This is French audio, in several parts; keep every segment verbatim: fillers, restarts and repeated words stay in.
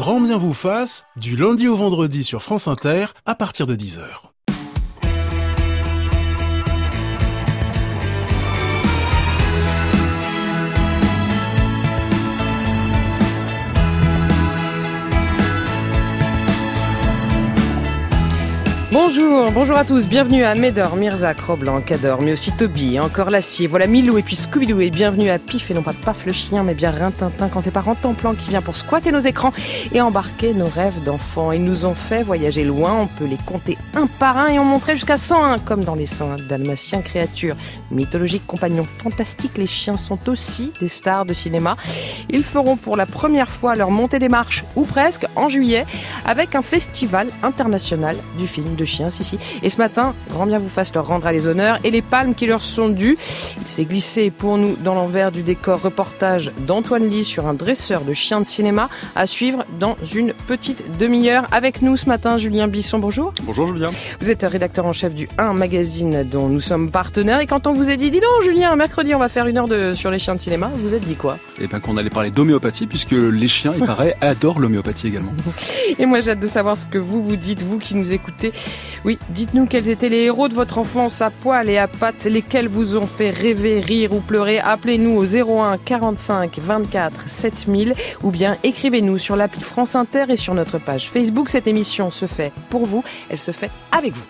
Grand bien vous fasse, du lundi au vendredi sur France Inter, à partir de dix heures. Bonjour, bonjour à tous, bienvenue à Médor, Mirza, Cro-Blanc, Cador, mais aussi Toby, encore Lassier, voilà Milou et puis Scooby-Doo et bienvenue à Pif et non pas Paf le chien mais bien Rintintin quand c'est pas Rantanplan qui vient pour squatter nos écrans et embarquer nos rêves d'enfants. Ils nous ont fait voyager loin, on peut les compter un par un et on montrait jusqu'à cent un comme dans les cent un dalmatiens, créatures mythologiques, compagnons fantastiques, les chiens sont aussi des stars de cinéma. Ils feront pour la première fois leur montée des marches, ou presque, en juillet, avec un festival international du film de chiens, si, si. Et ce matin, grand bien vous fasse leur rendre à les honneurs et les palmes qui leur sont dues. Il s'est glissé pour nous dans l'envers du décor reportage d'Antoine Ly sur un dresseur de chiens de cinéma à suivre dans une petite demi-heure. Avec nous ce matin, Julien Bisson, bonjour. Bonjour Julien. Vous êtes rédacteur en chef du un magazine dont nous sommes partenaires et quand on vous a dit, dis donc Julien, mercredi on va faire une heure de, sur les chiens de cinéma, vous vous êtes dit quoi? Eh bien qu'on allait parler d'homéopathie puisque les chiens, il paraît, adorent l'homéopathie également. Et moi j'ai hâte de savoir ce que vous vous dites, vous qui nous écoutez. Oui, dites-nous quels étaient les héros de votre enfance à poil et à pattes, lesquels vous ont fait rêver, rire ou pleurer. Appelez-nous au zéro un quarante-cinq vingt-quatre sept mille ou bien écrivez-nous sur l'appli France Inter et sur notre page Facebook. Cette émission se fait pour vous, elle se fait avec vous.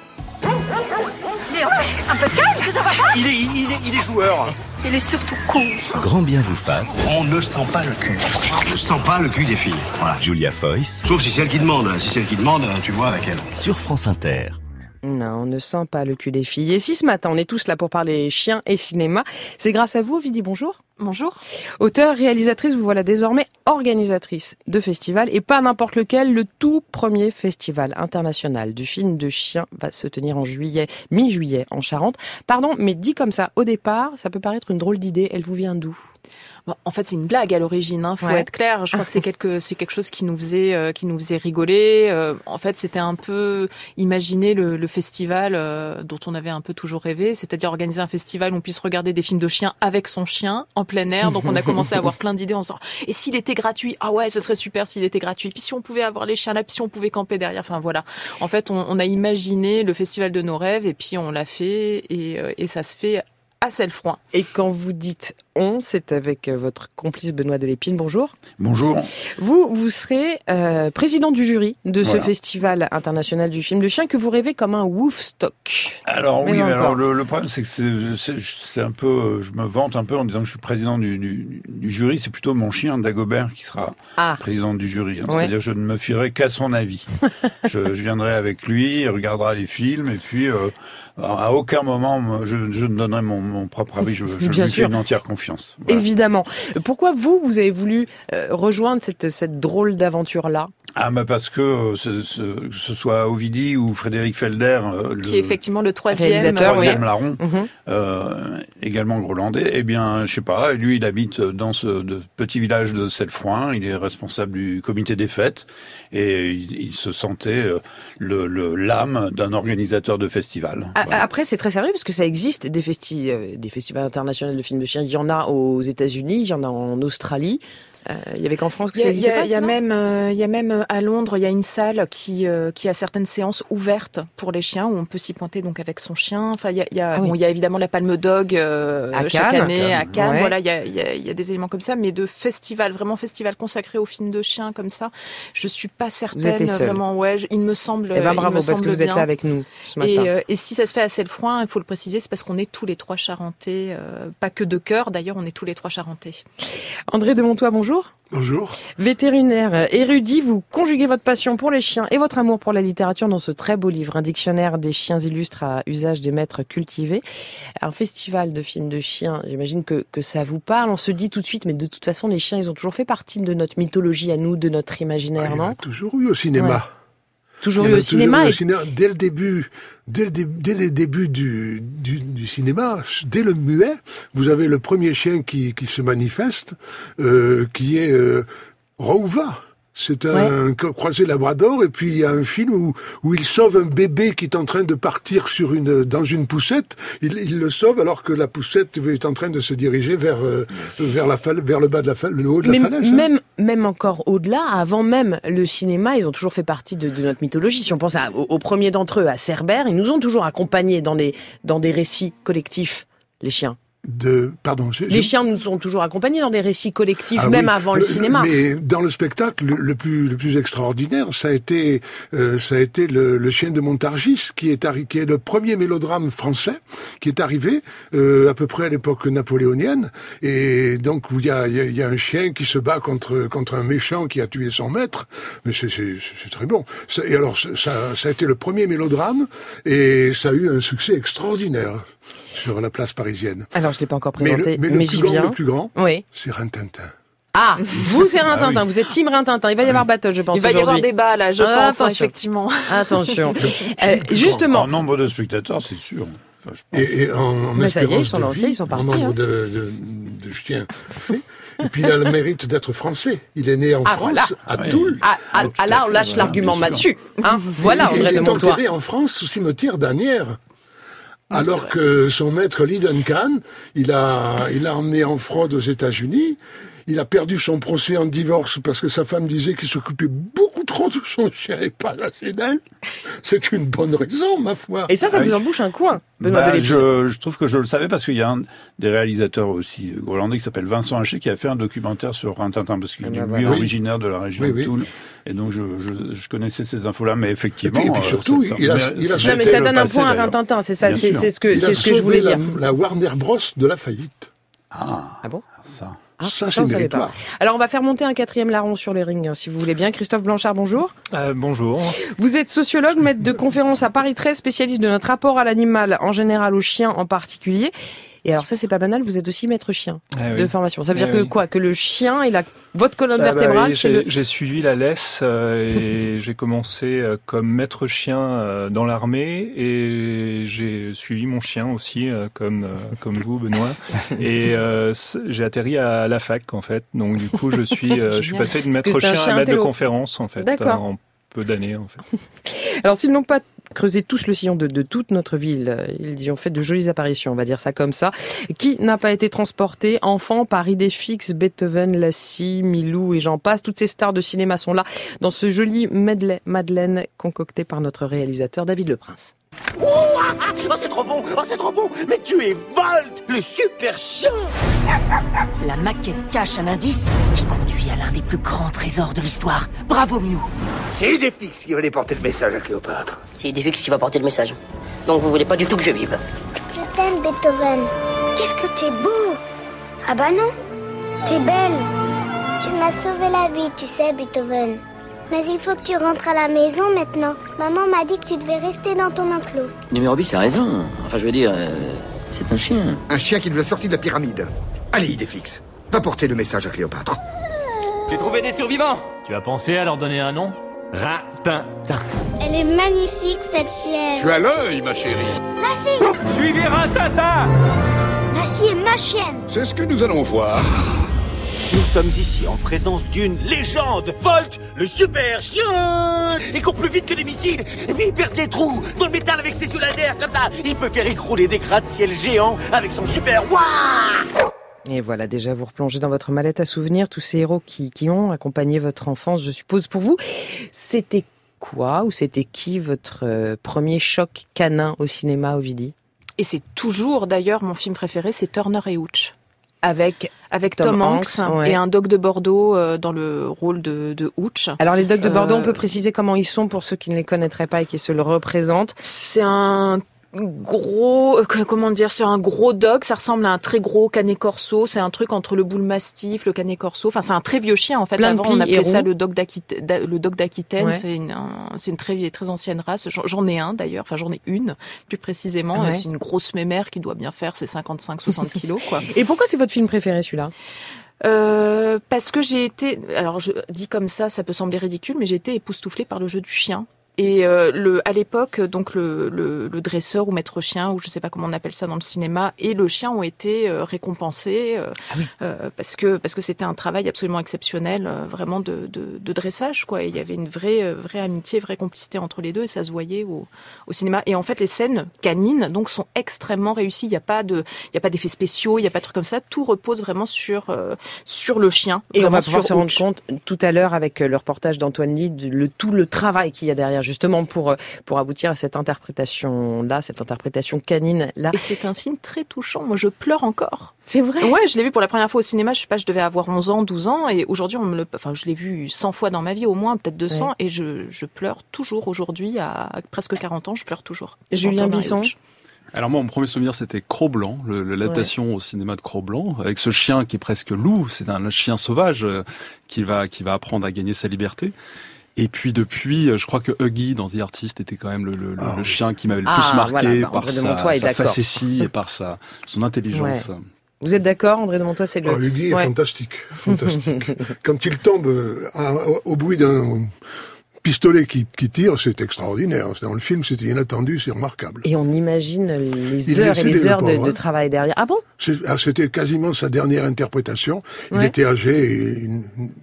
Léon, un peu de calme, ça va pas? Il est, il est, il est joueur. Il est surtout con. Grand bien vous fasse. On ne sent pas le cul. On ne sent pas le cul des filles. Voilà. Julia Foyce. Sauf si c'est elle qui demande. Si c'est elle qui demande, tu vois avec elle. Sur France Inter. Non, on ne sent pas le cul des filles. Et si ce matin on est tous là pour parler chiens et cinéma, c'est grâce à vous, Ovidie, bonjour. Bonjour. Auteure, réalisatrice, vous voilà désormais organisatrice de festival et pas n'importe lequel. Le tout premier festival international du film de chiens va se tenir en juillet, mi-juillet en Charente. Pardon, mais dit comme ça, au départ, ça peut paraître une drôle d'idée. Elle vous vient d'où ? Bon, en fait, c'est une blague à l'origine, hein, faut ouais. être clair. Je crois que c'est quelque, c'est quelque chose qui nous faisait, euh, qui nous faisait rigoler. Euh, en fait, c'était un peu imaginer le, le festival euh, dont on avait un peu toujours rêvé, c'est-à-dire organiser un festival où on puisse regarder des films de chiens avec son chien en plein air. Donc, on a commencé à avoir plein d'idées en se disant, et s'il était gratuit? Ah ouais, ce serait super s'il était gratuit. Puis si on pouvait avoir les chiens là, puis si on pouvait camper derrière. Enfin voilà. En fait, on, on a imaginé le festival de nos rêves et puis on l'a fait et, euh, et ça se fait à Cellefroid. Et quand vous dites on, c'est avec votre complice Benoît Delépine. Bonjour. Bonjour. Vous, vous serez euh, président du jury de ce voilà. festival international du film de chien que vous rêvez comme un Woofstock. Alors mais oui, mais alors, encore. le, le problème c'est que c'est, c'est, c'est un peu, je me vante un peu en disant que je suis président du, du, du jury. C'est plutôt mon chien Dagobert qui sera ah. président du jury. Hein. Ouais. C'est-à-dire que je ne me fierai qu'à son avis. je, je viendrai avec lui, il regardera les films et puis euh, à aucun moment je, je ne donnerai mon, mon propre avis. Je, je lui fais une entière confiance. Voilà. Évidemment. Pourquoi vous, vous avez voulu euh, rejoindre cette, cette drôle d'aventure-là ? Ah, bah parce que euh, ce, ce, que ce soit Ovidie ou Frédéric Felder, euh, qui le, est effectivement le troisième, réalisateur, troisième oui. larron, mm-hmm. euh, également grolandais. Eh bien, je sais pas. Lui, il habite dans ce de, petit village de Cellefroid. Il est responsable du comité des fêtes et il, il se sentait euh, le, le l'âme d'un organisateur de festival. A- voilà. Après, c'est très sérieux parce que ça existe des festi- euh, des festivals internationaux de films de chiens. Il y en a aux États-Unis, il y en a en Australie. Euh, il y avait qu'en France que ça existait pas. Il y a même, euh, il y a même à Londres, il y a une salle qui euh, qui a certaines séances ouvertes pour les chiens où on peut s'y pointer donc avec son chien. Enfin, il y a, il y a, ah oui. bon, il y a évidemment la Palme Dog euh, à chaque Cannes, année à Cannes. Ouais. Voilà, il y a, il y a, il y a des éléments comme ça, mais de festival, vraiment festival consacré aux films de chiens comme ça, je suis pas certaine. Vous étiez seule. Vraiment, ouais, je, il me semble. Eh ben bravo parce que vous bien. êtes là avec nous ce matin. Et, euh, et si ça se fait à Cellefroid, il faut le préciser, c'est parce qu'on est tous les trois charentais, euh, pas que de cœur. D'ailleurs, on est tous les trois charentais. André de Montois, bonjour. Bonjour. Vétérinaire, érudit, vous conjuguez votre passion pour les chiens et votre amour pour la littérature dans ce très beau livre, un dictionnaire des chiens illustres à usage des maîtres cultivés. Un festival de films de chiens, j'imagine que, que ça vous parle. On se dit tout de suite, mais de toute façon, les chiens, ils ont toujours fait partie de notre mythologie à nous, de notre imaginaire, ah, non ? Il y en a toujours eu au cinéma. Ouais. Toujours eu au cinéma. Eu et... au cinéma. Dès le début, dès le, dé, dès les débuts du, du, du cinéma, dès le muet, vous avez le premier chien qui, qui se manifeste, euh, qui est euh, Rouva. C'est un ouais. croisé labrador, et puis il y a un film où, où il sauve un bébé qui est en train de partir sur une, dans une poussette. Il, il le sauve alors que la poussette est en train de se diriger vers, euh, vers, la fal- vers le bas de la falaise, le haut de Mais la falaise. Même, hein. même encore au-delà, avant même le cinéma, ils ont toujours fait partie de, de notre mythologie. Si on pense à, au, au premier d'entre eux, à Cerbère, ils nous ont toujours accompagnés dans des, dans des récits collectifs, les chiens. De, pardon, je, les je... chiens nous ont toujours accompagnés dans des récits collectifs, ah, même oui. avant le, le cinéma. Mais dans le spectacle, le, le plus le plus extraordinaire, ça a été euh, ça a été le, le chien de Montargis, qui est arri- qui est le premier mélodrame français qui est arrivé euh, à peu près à l'époque napoléonienne, et donc il y a il y, y a un chien qui se bat contre contre un méchant qui a tué son maître. Mais c'est c'est, c'est très bon. Ça, et alors ça ça a été le premier mélodrame, et ça a eu un succès extraordinaire sur la place parisienne. Alors, je ne l'ai pas encore présenté, mais, le, mais, mais le j'y grand, viens. Le plus grand, oui. c'est Rintintin. Ah, vous, c'est Rintintin. Ah, oui. Vous êtes team Rintintin. Il va y avoir battle, je pense, Il va aujourd'hui. y avoir débat, là, je ah, pense, hein, effectivement. Attention. euh, justement. En nombre de spectateurs, c'est sûr. Enfin, et, et en, en mais ça y est, ils sont lancés, vie, ils sont partis. En nombre hein. de, de, de chiens fait. Et puis il a le mérite d'être français. Il est né en ah, France, voilà. à oui. Toul. Ah, ah, ah là, on lâche voilà, l'argument massu. Hein voilà, André de Montois. Il est enterré en France au cimetière d'Asnières. Oui, alors que son maître Lee Duncan, il a, il a emmené en fraude aux États-Unis. Il a perdu son procès en divorce parce que sa femme disait qu'il s'occupait beaucoup trop de son chien et pas assez d'elle. C'est une bonne raison, ma foi. Et ça, ça ah, vous en bouche un coin, Benoît bah, je, je trouve que je le savais parce qu'il y a un des réalisateurs aussi grolandais qui s'appelle Vincent Haché qui a fait un documentaire sur Rintintin parce qu'il est lui oui. originaire de la région oui, oui. de Toul. Et donc je, je, je connaissais ces infos-là, mais effectivement... Et puis, et puis surtout, euh, ça, il, a, ça, il a... Non, mais ça donne un point à Rintintin, c'est ça, c'est, c'est ce que, c'est ce que je voulais la, dire. La Warner Bros de la faillite. Ah, ah bon ça... Ah, ça, ça c'est méritoire. Alors, on va faire monter un quatrième larron sur le ring, hein, si vous voulez bien. Christophe Blanchard, bonjour. Euh, bonjour. Vous êtes sociologue, maître de conférence à Paris treize, spécialiste de notre rapport à l'animal en général, aux chiens en particulier. Et alors ça, c'est pas banal, vous êtes aussi maître chien ah, de oui. formation. Ça veut dire ah, que oui. quoi Que le chien est la... votre colonne ah, vertébrale bah, oui, c'est j'ai, le... j'ai suivi la laisse euh, et j'ai commencé euh, comme maître chien euh, dans l'armée et j'ai suivi mon chien aussi euh, comme euh, comme vous, Benoît. Et euh, j'ai atterri à la fac en fait. Donc du coup, je suis euh, je suis passé de maître chien, chien à maître de conférence en fait. D'accord. En peu d'années en fait. Alors s'ils n'ont pas creusé tous le sillon de, de toute notre ville, ils y ont fait de jolies apparitions, on va dire ça comme ça. Qui n'a pas été transporté enfant par Idéfix, Beethoven, Lassie, Milou et j'en passe. Toutes ces stars de cinéma sont là dans ce joli medley Madeleine concocté par notre réalisateur David Leprince. Oh, oh, c'est trop bon, oh, c'est trop bon, mais tu es Volt, le super chien. La maquette cache un indice qui conduit à l'un des plus grands trésors de l'histoire. Bravo, Milou. C'est Idéfix qui va aller porter le message à Cléopâtre. C'est Idéfix qui va porter le message. Donc vous voulez pas du tout que je vive. Je t'aime, Beethoven. Qu'est-ce que t'es beau. Ah bah non, t'es belle. Tu m'as sauvé la vie, tu sais, Beethoven. Mais il faut que tu rentres à la maison maintenant. Maman m'a dit que tu devais rester dans ton enclos. Numéro B, c'est raison. Enfin, je veux dire, euh, c'est un chien. Un chien qui nous a sorti de la pyramide. Allez, Idéfix, va porter le message à Cléopâtre. J'ai trouvé des survivants. Tu as pensé à leur donner un nom ? Rintintin. Elle est magnifique, cette chienne. Tu as l'œil, ma chérie. Lassie. Suivez Rintintin. Lassie est ma chienne. C'est ce que nous allons voir. Nous sommes ici en présence d'une légende. Volt, le super chien. Il court plus vite que des missiles. Et puis il perce des trous dans le métal avec ses yeux laser. Comme ça, il peut faire écrouler des gratte-ciel géants avec son super Wouah. Et voilà, déjà vous replongez dans votre mallette à souvenirs tous ces héros qui, qui ont accompagné votre enfance, je suppose, pour vous. C'était quoi ou c'était qui votre euh, premier choc canin au cinéma, Ovidie ? Et c'est toujours, d'ailleurs, mon film préféré, c'est Turner et Hooch. Avec, Avec Tom, Tom Hanks, Hanks ouais. et un dogue de Bordeaux euh, dans le rôle de, de Hooch. Alors les dogues de Bordeaux, euh... on peut préciser comment ils sont pour ceux qui ne les connaîtraient pas et qui se le représentent. C'est un gros, comment dire, c'est un gros dog, ça ressemble à un très gros canet corso, c'est un truc entre le bull mastiff, le canet corso, enfin c'est un très vieux chien en fait. Plein Avant on appelait ça roux. le dog d'Aquitaine, le dog d'Aquitaine, ouais. c'est une un, c'est une très très ancienne race. J'en ai un d'ailleurs, enfin j'en ai une plus précisément, ouais. C'est une grosse mémère qui doit bien faire ses cinquante-cinq soixante kilos quoi. Et pourquoi c'est votre film préféré celui-là ? Euh, parce que j'ai été, alors je dis comme ça, ça peut sembler ridicule, mais j'ai été époustouflée par le jeu du chien. Et euh, le, à l'époque, donc le, le, le dresseur ou maître chien, ou je sais pas comment on appelle ça dans le cinéma, et le chien ont été euh, récompensés euh, ah oui. euh, parce que parce que c'était un travail absolument exceptionnel, euh, vraiment de, de, de dressage, quoi. Et il y avait une vraie vraie amitié, vraie complicité entre les deux, et ça se voyait au, au cinéma. Et en fait, les scènes canines donc sont extrêmement réussies. Il y a pas de il y a pas d'effets spéciaux, il y a pas de trucs comme ça. Tout repose vraiment sur euh, sur le chien. Et on va pouvoir se rendre compte tout à l'heure avec le reportage d'Antoine Lee, le tout le travail qu'il y a derrière, justement pour pour aboutir à cette interprétation là, cette interprétation canine là. Et c'est un film très touchant. Moi, je pleure encore. C'est vrai. Ouais, je l'ai vu pour la première fois au cinéma. Je sais pas, je devais avoir onze ans, douze ans, et aujourd'hui, on me le, enfin, je l'ai vu cent fois dans ma vie au moins, peut-être deux cents, ouais. Et je je pleure toujours aujourd'hui à presque quarante ans. Je pleure toujours. Julien Bisson. Alors moi, mon premier souvenir, c'était Cro-Blanc, le, l'adaptation ouais. au cinéma de Cro-Blanc, avec ce chien qui est presque loup. C'est un chien sauvage euh, qui va qui va apprendre à gagner sa liberté. Et puis depuis, je crois que Huggy dans The Artist était quand même le, le, oh. le chien qui m'avait le plus ah, marqué voilà, bah, par sa, sa facétie et par sa son intelligence. Ouais. Vous êtes d'accord, André de Montois, c'est le... Oh, Huggy ouais. est fantastique, fantastique. Quand il tombe à, au bruit d'un pistolet qui, qui tire, c'est extraordinaire. Dans le film, c'était inattendu, c'est remarquable. Et on imagine les il heures et les heures de, hein. de travail derrière. Ah bon? c'est, C'était quasiment sa dernière interprétation. Il ouais. était âgé et... Une,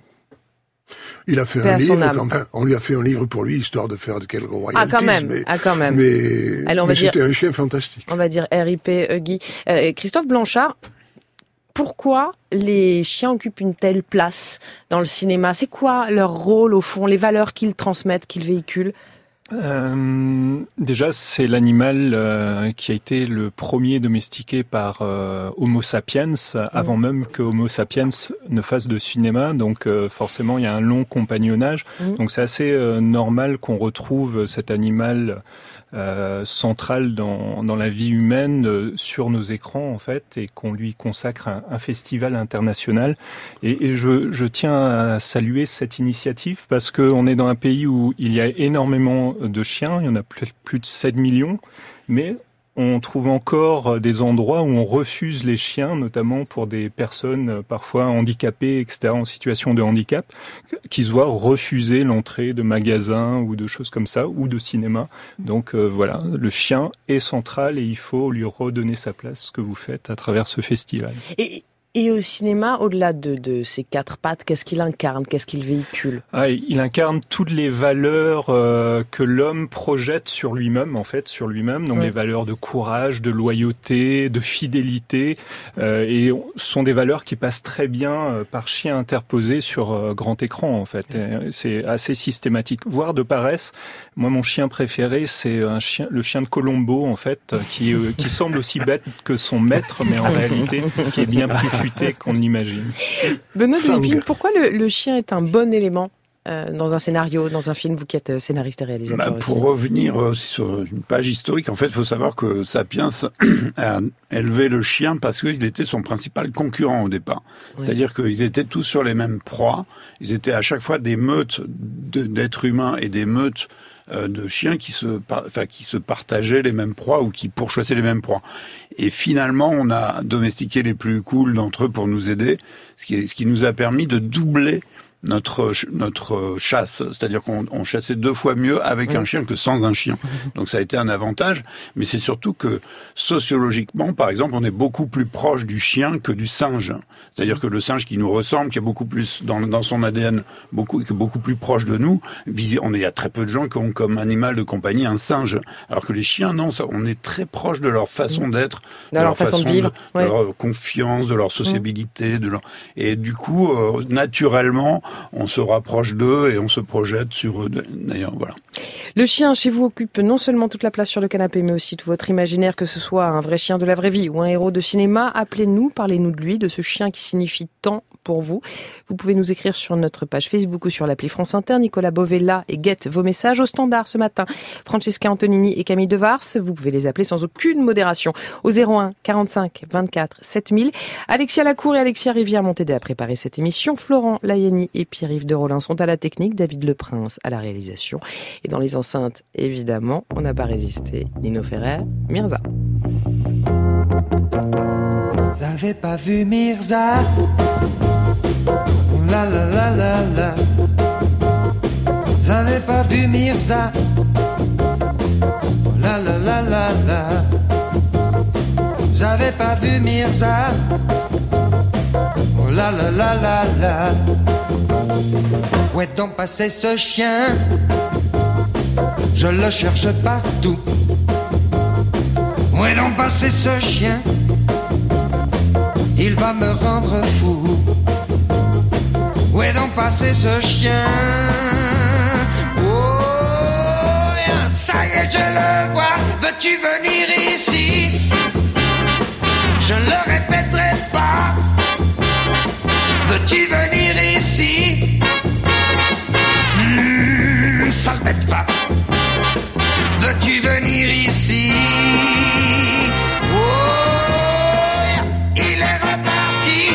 Il a fait Père un livre, quand même. On lui a fait un livre pour lui, histoire de faire de quelques royalties. Ah, quand même. Mais, ah, quand même. Mais, Alors, on mais va c'était dire, un chien fantastique. On va dire R I P Huggy. Euh, Christophe Blanchard, pourquoi les chiens occupent une telle place dans le cinéma? C'est quoi leur rôle, au fond, les valeurs qu'ils transmettent, qu'ils véhiculent? Euh, déjà, c'est l'animal euh, qui a été le premier domestiqué par euh, Homo sapiens, avant mmh. même que Homo sapiens ne fasse de cinéma. Donc, euh, forcément, il y a un long compagnonnage. Mmh. Donc, c'est assez euh, normal qu'on retrouve cet animal euh, central dans, dans la vie humaine euh, sur nos écrans, en fait, et qu'on lui consacre un, un festival international. Et, et je, je tiens à saluer cette initiative parce qu'on est dans un pays où il y a énormément de chiens, il y en a plus, plus de sept millions, mais on trouve encore des endroits où on refuse les chiens, notamment pour des personnes parfois handicapées, et cetera, en situation de handicap, qui se voient refuser l'entrée de magasins ou de choses comme ça, ou de cinéma. Donc euh, voilà, le chien est central et il faut lui redonner sa place, ce que vous faites à travers ce festival. Et... Et au cinéma, au-delà de, de ces quatre pattes, qu'est-ce qu'il incarne, qu'est-ce qu'il véhicule? Ah, il incarne toutes les valeurs euh, que l'homme projette sur lui-même, en fait, sur lui-même. Donc ouais. les valeurs de courage, de loyauté, de fidélité, euh, et ce sont des valeurs qui passent très bien euh, par chien interposé sur euh, grand écran, en fait. Et c'est assez systématique, voire de paresse. Moi, mon chien préféré, c'est un chien, le chien de Colombo, en fait, qui, euh, qui semble aussi bête que son maître, mais en réalité, qui est bien plus qu'on l'imagine. Benoît Delépine, pourquoi le, le chien est un bon élément euh, dans un scénario, dans un film, vous qui êtes scénariste et réalisateur? Bah, pour revenir aussi sur une page historique, en fait, il faut savoir que Sapiens a élevé le chien parce qu'il était son principal concurrent au départ. Oui. C'est-à-dire qu'ils étaient tous sur les mêmes proies. Ils étaient à chaque fois des meutes de, d'êtres humains et des meutes de chiens qui se, enfin, qui se partageaient les mêmes proies ou qui pourchassaient les mêmes proies. Et finalement, on a domestiqué les plus cools d'entre eux pour nous aider, ce qui, ce qui nous a permis de doubler notre notre chasse, c'est-à-dire qu'on on chassait deux fois mieux avec oui. un chien que sans un chien. Donc ça a été un avantage, mais c'est surtout que sociologiquement, par exemple, on est beaucoup plus proche du chien que du singe. C'est-à-dire que le singe qui nous ressemble, qui est beaucoup plus dans dans son A D N, beaucoup qui est beaucoup plus proche de nous, on est, il y a très peu de gens qui ont comme animal de compagnie un singe, alors que les chiens non, ça, on est très proche de leur façon d'être, de, de leur, leur façon, façon de vivre, de, ouais. de leur confiance, de leur sociabilité, de leur et du coup euh, naturellement on se rapproche d'eux et on se projette sur eux. D'ailleurs, voilà. Le chien chez vous occupe non seulement toute la place sur le canapé, mais aussi tout votre imaginaire, que ce soit un vrai chien de la vraie vie ou un héros de cinéma. Appelez-nous, parlez-nous de lui, de ce chien qui signifie tant pour vous. Vous pouvez nous écrire sur notre page Facebook ou sur l'appli France Inter. Nicolas Bovella et guette vos messages au standard ce matin. Francesca Antonini et Camille Devars, vous pouvez les appeler sans aucune modération au zéro un quarante-cinq vingt-quatre sept mille. Alexia Lacour et Alexia Rivière m'ont aidé à préparer cette émission. Florent Layani et Pierre-Yves de Rolin sont à la technique, David Leprince à la réalisation. Et dans les enceintes, évidemment, on n'a pas résisté. Nino Ferrer, Mirza. Vous avez pas vu Mirza? La la la la la. Vous avez pas vu Mirza? J'avais pas vu Mirza. Oh là là là là là. Où est donc passé ce chien? Je le cherche partout. Où est donc passé ce chien? Il va me rendre fou. Où est donc passé ce chien? Oh, ça y est, je le vois. Veux-tu venir ici? Je ne le répéterai pas. Veux-tu venir ici? Mmh, sale bête va. Veux-tu venir ici? Oh, il est reparti.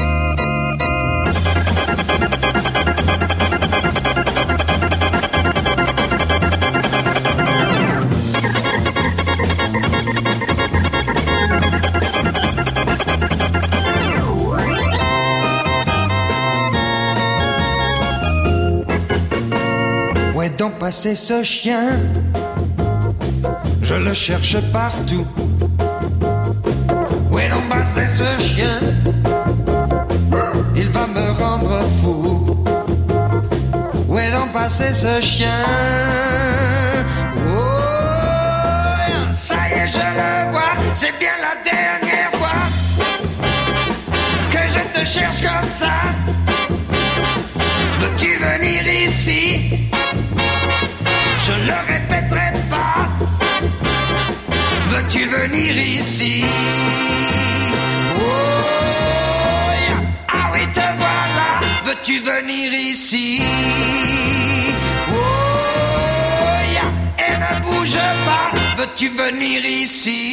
Où est donc passé ce chien? Je le cherche partout. Où est donc passé ce chien? Il va me rendre fou. Où est donc passé ce chien? Oh, ça y est, je le vois. C'est bien la dernière fois que je te cherche comme ça. Veux-tu venir ici? Je le répéterai pas. Veux-tu venir ici? Oh, yeah. Ah oui, te voilà. Veux-tu venir ici? Oh, yeah. Et ne bouge pas. Veux-tu venir ici?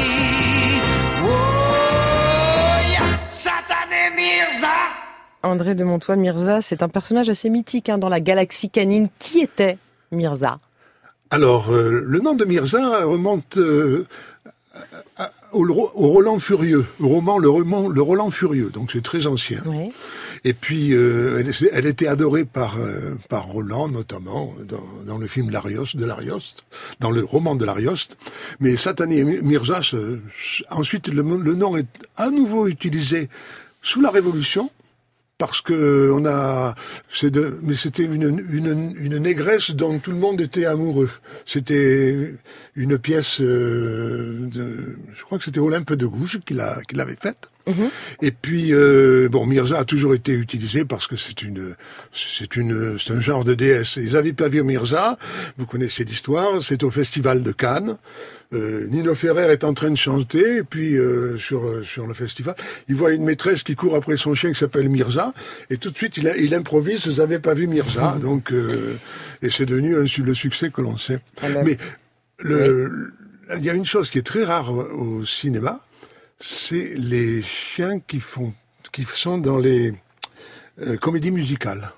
Oh, yeah. Satané Mirza. André de Montois, Mirza, c'est un personnage assez mythique hein, dans la galaxie canine. Qui était Mirza? Alors, euh, le nom de Mirza remonte euh, à, au, au Roland Furieux, au roman Le, roman, le Roland Furieux, donc c'est très ancien. Oui. Et puis, euh, elle, elle était adorée par, euh, par Roland, notamment, dans, dans le film L'Arioste, de l'Arioste, dans le roman de l'Arioste. Mais Satané Mirza, ce, ensuite, le, le nom est à nouveau utilisé sous la Révolution, parce que on a, c'est de, mais c'était une, une, une négresse dont tout le monde était amoureux. C'était une pièce euh, de, je crois que c'était Olympe de Gouges qui l'a, qui l'avait faite. Mm-hmm. Et puis, euh, bon, Mirza a toujours été utilisé parce que c'est une, c'est une, c'est un genre de déesse. Ils avaient pas vu Mirza. Vous connaissez l'histoire. C'est au Festival de Cannes. Euh, Nino Ferrer est en train de chanter, et puis euh, sur sur le festival, il voit une maîtresse qui court après son chien qui s'appelle Mirza, et tout de suite il, a, il improvise. Vous n'avez pas vu Mirza, donc euh, et c'est devenu un, le succès que l'on sait. Alors, mais le, oui. Il y a une chose qui est très rare au cinéma, c'est les chiens qui font, qui sont dans les euh, comédies musicales.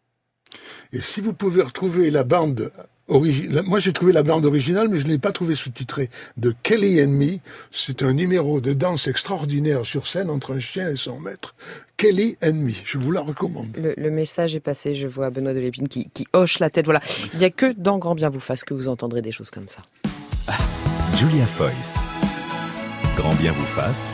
Et si vous pouvez retrouver la bande Origi- Moi, j'ai trouvé la bande originale, mais je ne l'ai pas trouvée sous-titrée, de Kelly and Me. C'est un numéro de danse extraordinaire sur scène entre un chien et son maître. Kelly and Me, je vous la recommande. Le, le message est passé, je vois Benoît de Lépine qui, qui hoche la tête. Voilà, il n'y a que dans Grand Bien vous fasse que vous entendrez des choses comme ça. Julia Foyce, Grand Bien vous fasse,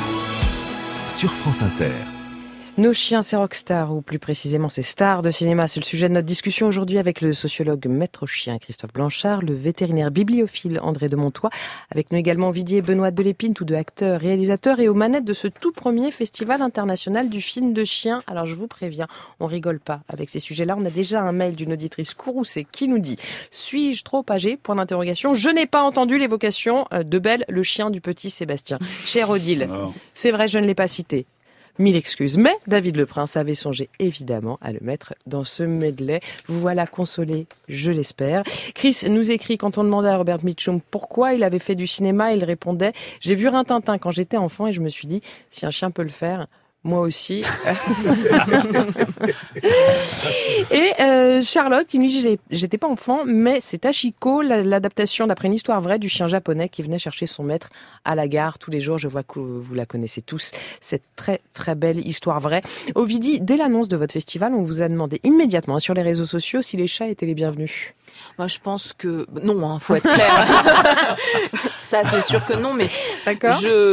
sur France Inter. Nos chiens, c'est rockstars, ou plus précisément, c'est stars de cinéma. C'est le sujet de notre discussion aujourd'hui avec le sociologue maître chien Christophe Blanchard, le vétérinaire bibliophile André de Montois, avec nous également Vidier et Benoît de Lépine, tous deux acteurs, réalisateurs et aux manettes de ce tout premier festival international du film de chiens. Alors je vous préviens, on rigole pas avec ces sujets-là. On a déjà un mail d'une auditrice courroucée qui nous dit « Suis-je trop âgé ?» Point d'interrogation. Je n'ai pas entendu l'évocation de Belle, le chien du petit Sébastien. Cher Odile, oh. C'est vrai, je ne l'ai pas cité. Mille excuses. Mais David Leprince avait songé évidemment à le mettre dans ce medley. Vous voilà consolé, je l'espère. Chris nous écrit, quand on demandait à Robert Mitchum pourquoi il avait fait du cinéma, il répondait « J'ai vu Rintintin quand j'étais enfant et je me suis dit, si un chien peut le faire... » Moi aussi. Et euh, Charlotte qui me dit, j'étais pas enfant, mais c'est Hachiko, l'adaptation d'après une histoire vraie du chien japonais qui venait chercher son maître à la gare tous les jours. Je vois que vous la connaissez tous, cette très très belle histoire vraie. Ovidie, dès l'annonce de votre festival, on vous a demandé immédiatement sur les réseaux sociaux si les chats étaient les bienvenus. Moi, je pense que non, hein, faut être clair. Ça, c'est sûr que non, mais D'accord.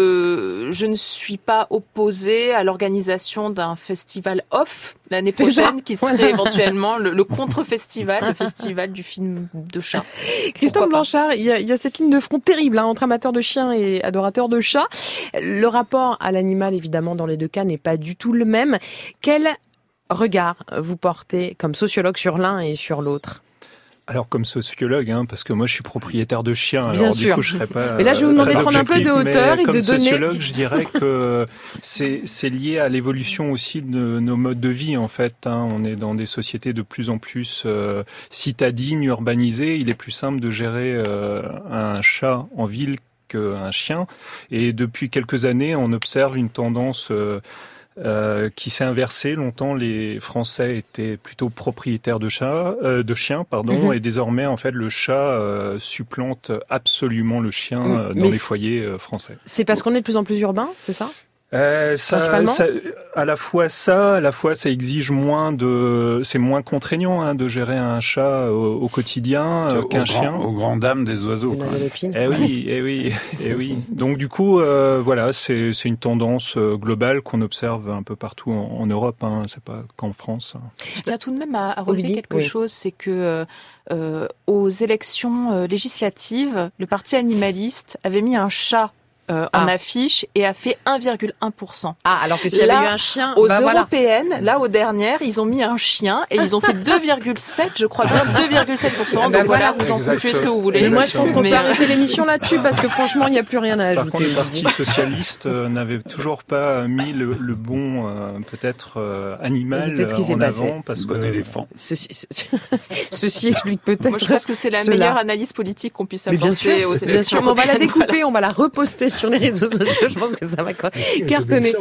je je ne suis pas opposée à l'organisation d'un festival off l'année prochaine, qui serait voilà. éventuellement le, le contre-festival, le festival du film de chat. Christophe Blanchard, il y, a, il y a cette ligne de front terrible hein, entre amateurs de chiens et adorateurs de chats. Le rapport à l'animal, évidemment, dans les deux cas, n'est pas du tout le même. Quel regard vous portez comme sociologue sur l'un et sur l'autre ? Alors comme sociologue, hein, parce que moi je suis propriétaire de chiens, Bien alors sûr. du coup je serais pas. Mais là je vais vous demander de prendre un peu de hauteur et de donner. Comme sociologue, je dirais que c'est c'est lié à l'évolution aussi de nos modes de vie en fait. Hein. On est dans des sociétés de plus en plus euh, citadines, urbanisées. Il est plus simple de gérer euh, un chat en ville qu'un chien. Et depuis quelques années, on observe une tendance. Euh, Euh, qui s'est inversé. Longtemps, les Français étaient plutôt propriétaires de chats, euh, de chiens, pardon, mmh. et désormais, en fait, le chat euh, supplante absolument le chien mmh. dans Mais les foyers euh, français. C'est parce qu'on est de plus en plus urbain, c'est ça ? Euh, ça, ça, à la fois ça, à la fois ça exige moins de, c'est moins contraignant hein, de gérer un chat au, au quotidien euh, qu'un grand, chien. Aux grandes dames des oiseaux. Quoi. Eh oui, eh oui, eh oui. Donc du coup, euh, voilà, c'est c'est une tendance euh, globale qu'on observe un peu partout en, en Europe. Hein, c'est pas qu'en France. Je tiens tout de même à, à relever Olivier, quelque oui. chose, c'est que euh, aux élections euh, législatives, le parti animaliste avait mis un chat. Euh, ah. en affiche et a fait un virgule un pour cent. Ah, alors que s'il y avait eu un chien... Aux bah européennes, voilà. là, aux dernières, ils ont mis un chien et ils ont fait deux virgule sept, je crois bien, deux virgule sept pour cent. Donc bah voilà, vous en concluez ce que vous voulez. Mais moi, je pense qu'on Mais... peut arrêter l'émission là-dessus parce que franchement, il n'y a plus rien à ajouter. Par contre, le Parti socialiste euh, n'avait toujours pas mis le, le bon, euh, peut-être, euh, animal c'est peut-être ce qui s'est en passé. avant. Parce bon que... éléphant. Ceci, ceci, ceci explique peut-être... Moi, je pense que c'est la cela. meilleure analyse politique qu'on puisse apporter bien sûr, aux élections. Bien sûr, on va la découper, on va la reposter sur les réseaux sociaux. Je pense que ça va cartonner.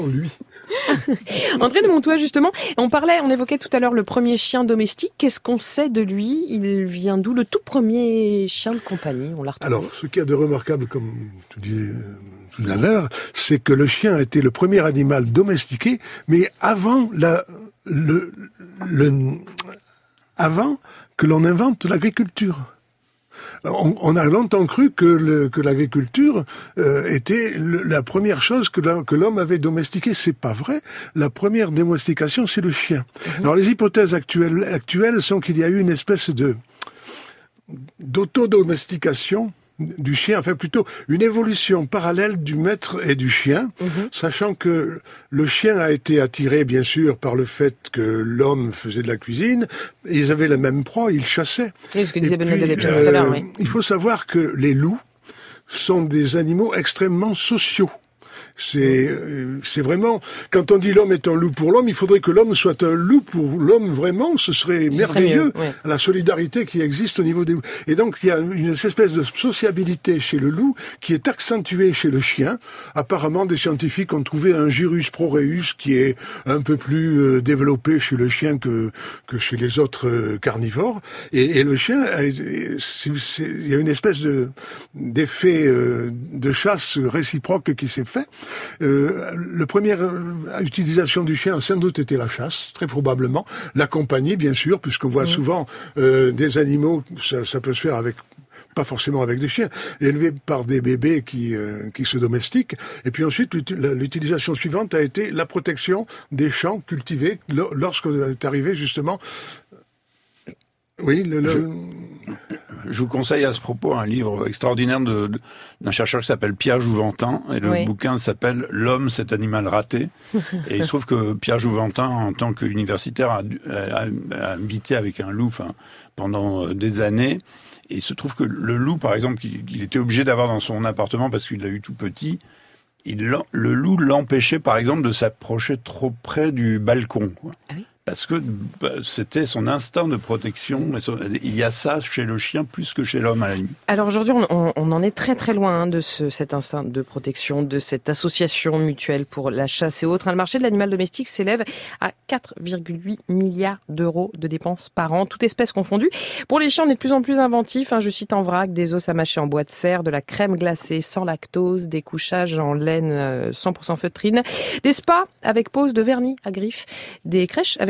André de Montois, justement, on parlait, on évoquait tout à l'heure le premier chien domestique. Qu'est-ce qu'on sait de lui ? Il vient d'où ? Le tout premier chien de compagnie, on l'a retrouvé. Alors, ce qu'il y a de remarquable, comme tu disais tout à l'heure, c'est que le chien a été le premier animal domestiqué, mais avant la, le, le, avant que l'on invente l'agriculture. On, on a longtemps cru que, le, que l'agriculture euh, était le, la première chose que, la, que l'homme avait domestiquée. C'est pas vrai. La première domestication, c'est le chien. Mmh. Alors les hypothèses actuelles, actuelles sont qu'il y a eu une espèce de d'autodomestication du chien, enfin plutôt une évolution parallèle du maître et du chien, mmh. sachant que le chien a été attiré bien sûr par le fait que l'homme faisait de la cuisine, et ils avaient la même proie, ils chassaient. Oui, ce que disait Benoît Delépine euh, tout à l'heure, oui. Il faut savoir que les loups sont des animaux extrêmement sociaux. C'est, euh, c'est vraiment, quand on dit l'homme est un loup pour l'homme, il faudrait que l'homme soit un loup pour l'homme vraiment, ce serait ce merveilleux, serait mieux, ouais. La solidarité qui existe au niveau des loups. Et donc, il y a une espèce de sociabilité chez le loup qui est accentuée chez le chien. Apparemment, des scientifiques ont trouvé un gyrus proreus qui est un peu plus euh, développé chez le chien que, que chez les autres euh, carnivores. Et, et le chien, c'est, c'est, il y a une espèce de, d'effet euh, de chasse réciproque qui s'est fait. Euh, la première utilisation du chien, sans doute, était la chasse, très probablement. La compagnie, bien sûr, puisqu'on voit mmh. souvent euh, des animaux, ça, ça peut se faire avec, pas forcément avec des chiens, élevés par des bébés qui, euh, qui se domestiquent. Et puis ensuite, l'utilisation suivante a été la protection des champs cultivés lorsqu'on est arrivé justement... Oui, le... le... Je... Je vous conseille à ce propos un livre extraordinaire de, de, d'un chercheur qui s'appelle Pierre Jouventin, et le oui. bouquin s'appelle « L'homme, cet animal raté ». Et il se trouve que Pierre Jouventin, en tant qu'universitaire, a, a, a habité avec un loup enfin, pendant des années. Et il se trouve que le loup, par exemple, qu'il, qu'il était obligé d'avoir dans son appartement parce qu'il l'a eu tout petit, il, le loup l'empêchait, par exemple, de s'approcher trop près du balcon, quoi. Ah oui. Parce que bah, c'était son instinct de protection. Il y a ça chez le chien plus que chez l'homme à la limite. Alors aujourd'hui, on, on, on en est très très loin hein, de ce, cet instinct de protection, de cette association mutuelle pour la chasse et autres. Le marché de l'animal domestique s'élève à quatre virgule huit milliards d'euros de dépenses par an, toutes espèces confondues. Pour les chiens, on est de plus en plus inventifs. Hein, je cite en vrac des os à mâcher en bois de serre, de la crème glacée sans lactose, des couchages en laine cent pour cent feutrine, des spas avec pose de vernis à griffes, des crèches avec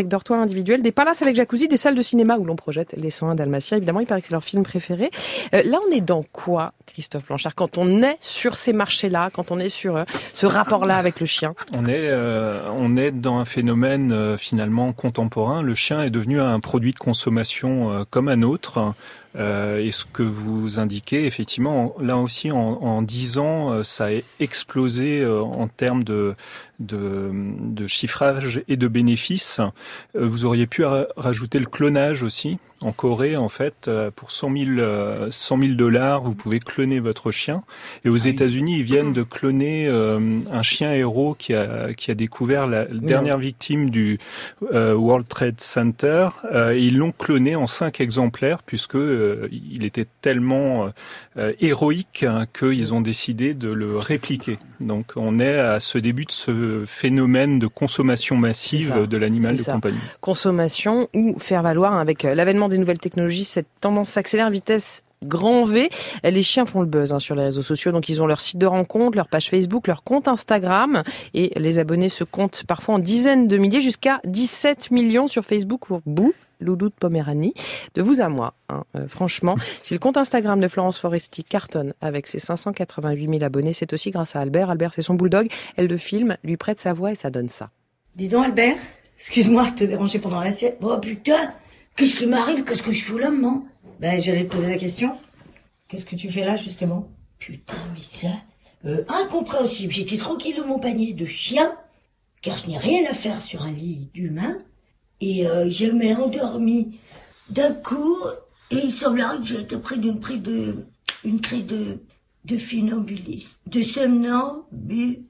dortoirs individuels, des palaces avec jacuzzi, des salles de cinéma où l'on projette les cent un Dalmatiens. Évidemment, il paraît que c'est leur film préféré. Euh, là, on est dans quoi, Christophe Blanchard, quand on est sur ces marchés-là, quand on est sur euh, ce rapport-là avec le chien? On est, euh, on est dans un phénomène euh, finalement contemporain. Le chien est devenu un produit de consommation euh, comme un autre. Euh, et ce que vous indiquez, effectivement, là aussi, en, en dix ans, euh, ça a explosé euh, en termes de, de, de chiffrage et de bénéfices. Euh, vous auriez pu ra- rajouter le clonage aussi. En Corée, en fait, euh, pour cent mille dollars, vous pouvez cloner votre chien. Et aux États-Unis, ils viennent de cloner euh, un chien héros qui a, qui a découvert la, la dernière victime du euh, World Trade Center. Euh, et ils l'ont cloné en cinq exemplaires, puisque euh, il était tellement euh, héroïque hein, qu'ils ont décidé de le répliquer. Donc, on est à ce début de ce phénomène de consommation massive de l'animal de compagnie. Consommation ou faire valoir avec l'avènement des nouvelles technologies, cette tendance s'accélère à vitesse grand V. Les chiens font le buzz hein, sur les réseaux sociaux, donc ils ont leur site de rencontre, leur page Facebook, leur compte Instagram, et les abonnés se comptent parfois en dizaines de milliers, jusqu'à dix-sept millions sur Facebook pour Boo, Loulou de Poméranie. De vous à moi, hein, euh, franchement, si le compte Instagram de Florence Foresti cartonne avec ses cinq cent quatre-vingt-huit mille abonnés, c'est aussi grâce à Albert. Albert, c'est son bulldog, elle le filme, lui prête sa voix et ça donne ça. Dis donc Albert, excuse-moi de te déranger pendant l'assiette. Oh putain, qu'est-ce qui m'arrive? Qu'est-ce que je fous là, maman? Ben, j'allais te poser la question. Qu'est-ce que tu fais là, justement? Putain, mais ça... Euh, incompréhensible. J'étais tranquille dans mon panier de chien, car je n'ai rien à faire sur un lit d'humain, et euh, je m'ai endormi d'un coup, et il semblerait que j'ai été pris d'une prise de... une crise de... de funambulisme. De somnambulisme.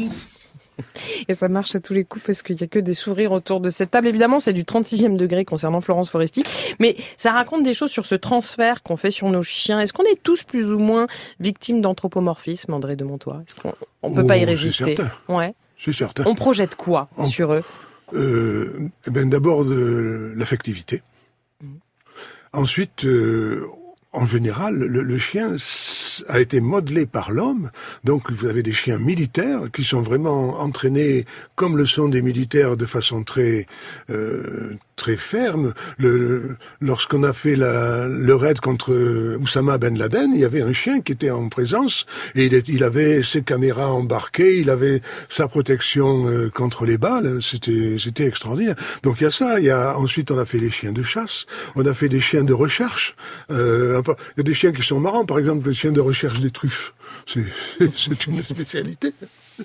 Et ça marche à tous les coups parce qu'il n'y a que des sourires autour de cette table. Évidemment, c'est du trente-sixième degré concernant Florence Foresti. Mais ça raconte des choses sur ce transfert qu'on fait sur nos chiens. Est-ce qu'on est tous plus ou moins victimes d'anthropomorphisme, André de Montois? Est-ce qu'on ne peut oh, pas y résister? C'est certain. Ouais. C'est certain. On projette quoi On, sur eux euh, eh ben D'abord, de l'affectivité. Mmh. Ensuite... Euh, En général, le, le chien a été modelé par l'homme. Donc, vous avez des chiens militaires qui sont vraiment entraînés comme le sont des militaires de façon très euh, très ferme. Le, lorsqu'on a fait la, le raid contre Oussama Ben Laden, il y avait un chien qui était en présence et il, est, il avait ses caméras embarquées, il avait sa protection euh, contre les balles. C'était c'était extraordinaire. Donc il y a ça. Il y a ensuite on a fait les chiens de chasse, on a fait des chiens de recherche. Euh, Il y a des chiens qui sont marrants, par exemple le chien de recherche des truffes. C'est, c'est une spécialité.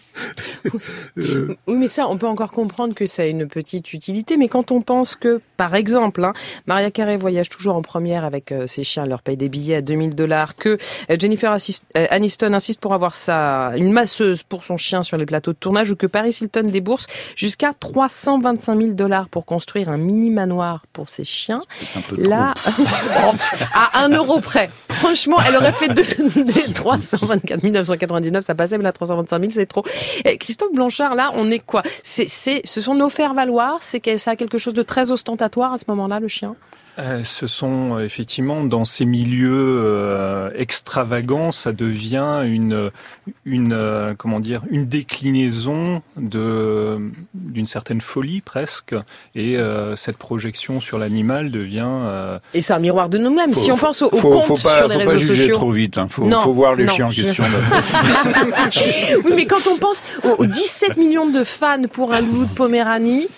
euh... Oui, mais ça, on peut encore comprendre que ça a une petite utilité, mais quand on pense que, par exemple, hein, Maria Carey voyage toujours en première avec euh, ses chiens, elle leur paye des billets à deux mille dollars, que euh, Jennifer assiste, euh, Aniston insiste pour avoir sa, une masseuse pour son chien sur les plateaux de tournage, ou que Paris Hilton débourse jusqu'à trois cent vingt-cinq mille dollars pour construire un mini manoir pour ses chiens. Un peu Là, à un euro près. Franchement, elle aurait fait de, des trois cent vingt-quatre mille neuf cent quatre-vingt-dix-neuf, ça passait, mais là, trois cent vingt-cinq mille, c'est trop. Et Christophe Blanchard, là, on est quoi? C'est, c'est, ce sont nos faire-valoir? C'est que ça a quelque chose de très ostentatoire à ce moment-là, le chien? Euh, ce sont effectivement dans ces milieux euh, extravagants, ça devient une une euh, comment dire une déclinaison de d'une certaine folie presque, et euh, cette projection sur l'animal devient euh... et c'est un miroir de nous-mêmes. Faut, si on pense au, au faut, compte faut pas, sur les faut réseaux pas juger sociaux, trop vite. Hein. Faut, non, faut voir les non, chiens en je... question. Oui, mais quand on pense aux, aux dix-sept millions de fans pour un loulou de Poméranie.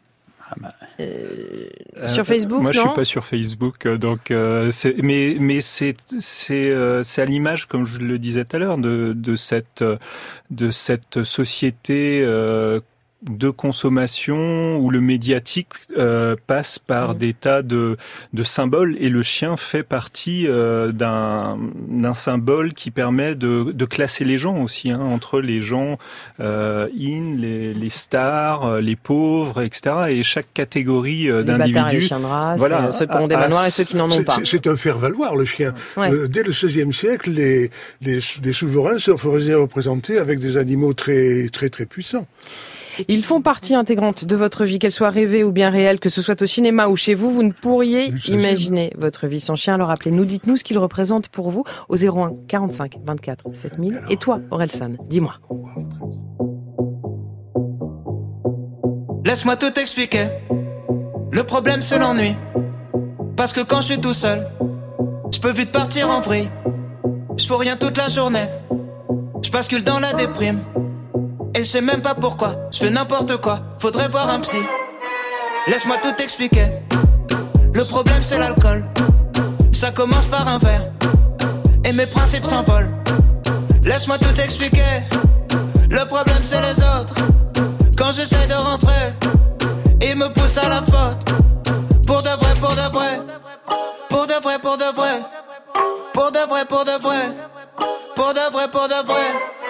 Euh, euh, sur Facebook, moi, non ? je suis pas sur Facebook, donc euh, c'est, mais mais c'est c'est euh, c'est à l'image, comme je le disais tout à l'heure, de de cette de cette société euh, de consommation où le médiatique euh, passe par mmh. des tas de de symboles, et le chien fait partie euh, d'un d'un symbole qui permet de de classer les gens aussi, hein, entre les gens euh, in, les les stars, les pauvres, et cetera. Et chaque catégorie euh, d'individus, les bâtards et les chiens de race, voilà, ceux qui ont des manoirs et ceux qui n'en ont c'est, pas. C'est, c'est un faire-valoir, le chien. Ouais. Euh, dès le seizième siècle, les les les souverains se faisaient représenter avec des animaux très très très puissants. Ils font partie intégrante de votre vie, qu'elle soit rêvée ou bien réelle, que ce soit au cinéma ou chez vous. Vous ne pourriez imaginer votre vie sans chien. Alors appelez-nous, dites-nous ce qu'il représente pour vous au zéro un quarante-cinq vingt-quatre sept mille. Et toi, Orelsan, dis-moi. Laisse-moi tout expliquer. Le problème c'est l'ennui. Parce que quand je suis tout seul, je peux vite partir en vrille. Je fais rien toute la journée. Je bascule dans la déprime. Et je sais même pas pourquoi. Je fais n'importe quoi. Faudrait voir un psy. Laisse-moi tout expliquer. Le problème c'est l'alcool. Ça commence par un verre. Et mes principes s'envolent. Laisse-moi tout expliquer. Le problème c'est les autres. Quand j'essaie de rentrer, ils me poussent à la faute. Pour de vrai, pour de vrai. Pour de vrai, pour de vrai. Pour de vrai, pour de vrai. Pour de vrai, pour de vrai.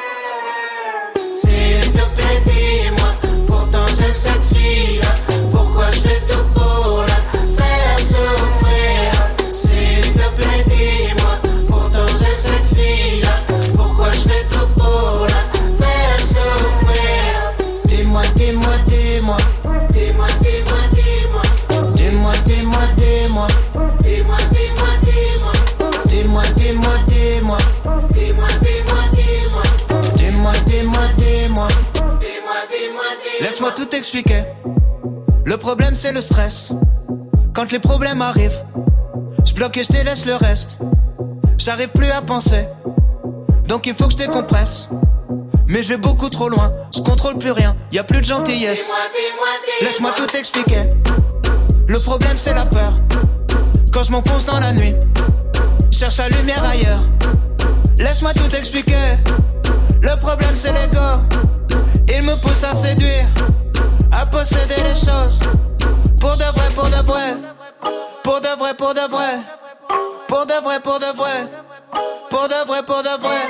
S'il te plaît, dis-moi. Pourtant j'aime cette fille-là. Pourquoi je fais tout pour la faire souffrir? S'il te plaît, dis-moi. Pourtant j'aime cette fille-là. Pourquoi je fais tout pour la faire souffrir? Dis-moi, dis-moi, dis-moi. Dis-moi, dis-moi, dis-moi. Dis-moi, dis-moi, dis-moi. Dis-moi, dis-moi, dis-moi. Dis-moi, dis-moi, dis-moi. Dis-moi, dis-moi, dis-moi. Dis-moi, dis-moi, dis-moi. Dis-moi, dis-moi, dis-moi. Laisse-moi tout expliquer. Le problème c'est le stress. Quand les problèmes arrivent, je bloque et je délaisse le reste. J'arrive plus à penser, donc il faut que je décompresse. Mais je vais beaucoup trop loin, je contrôle plus rien, y a plus de gentillesse. Dis-moi, dis-moi, dis-moi. Laisse-moi tout expliquer. Le problème c'est la peur. Quand je m'enfonce dans la nuit, cherche la lumière ailleurs. Laisse-moi tout expliquer. Le problème c'est l'ego. Il me pousse à séduire, à posséder les choses. Pour de vrai, pour de vrai. Pour de vrai, pour de vrai. Pour de vrai, pour de vrai. Pour de vrai, pour de vrai.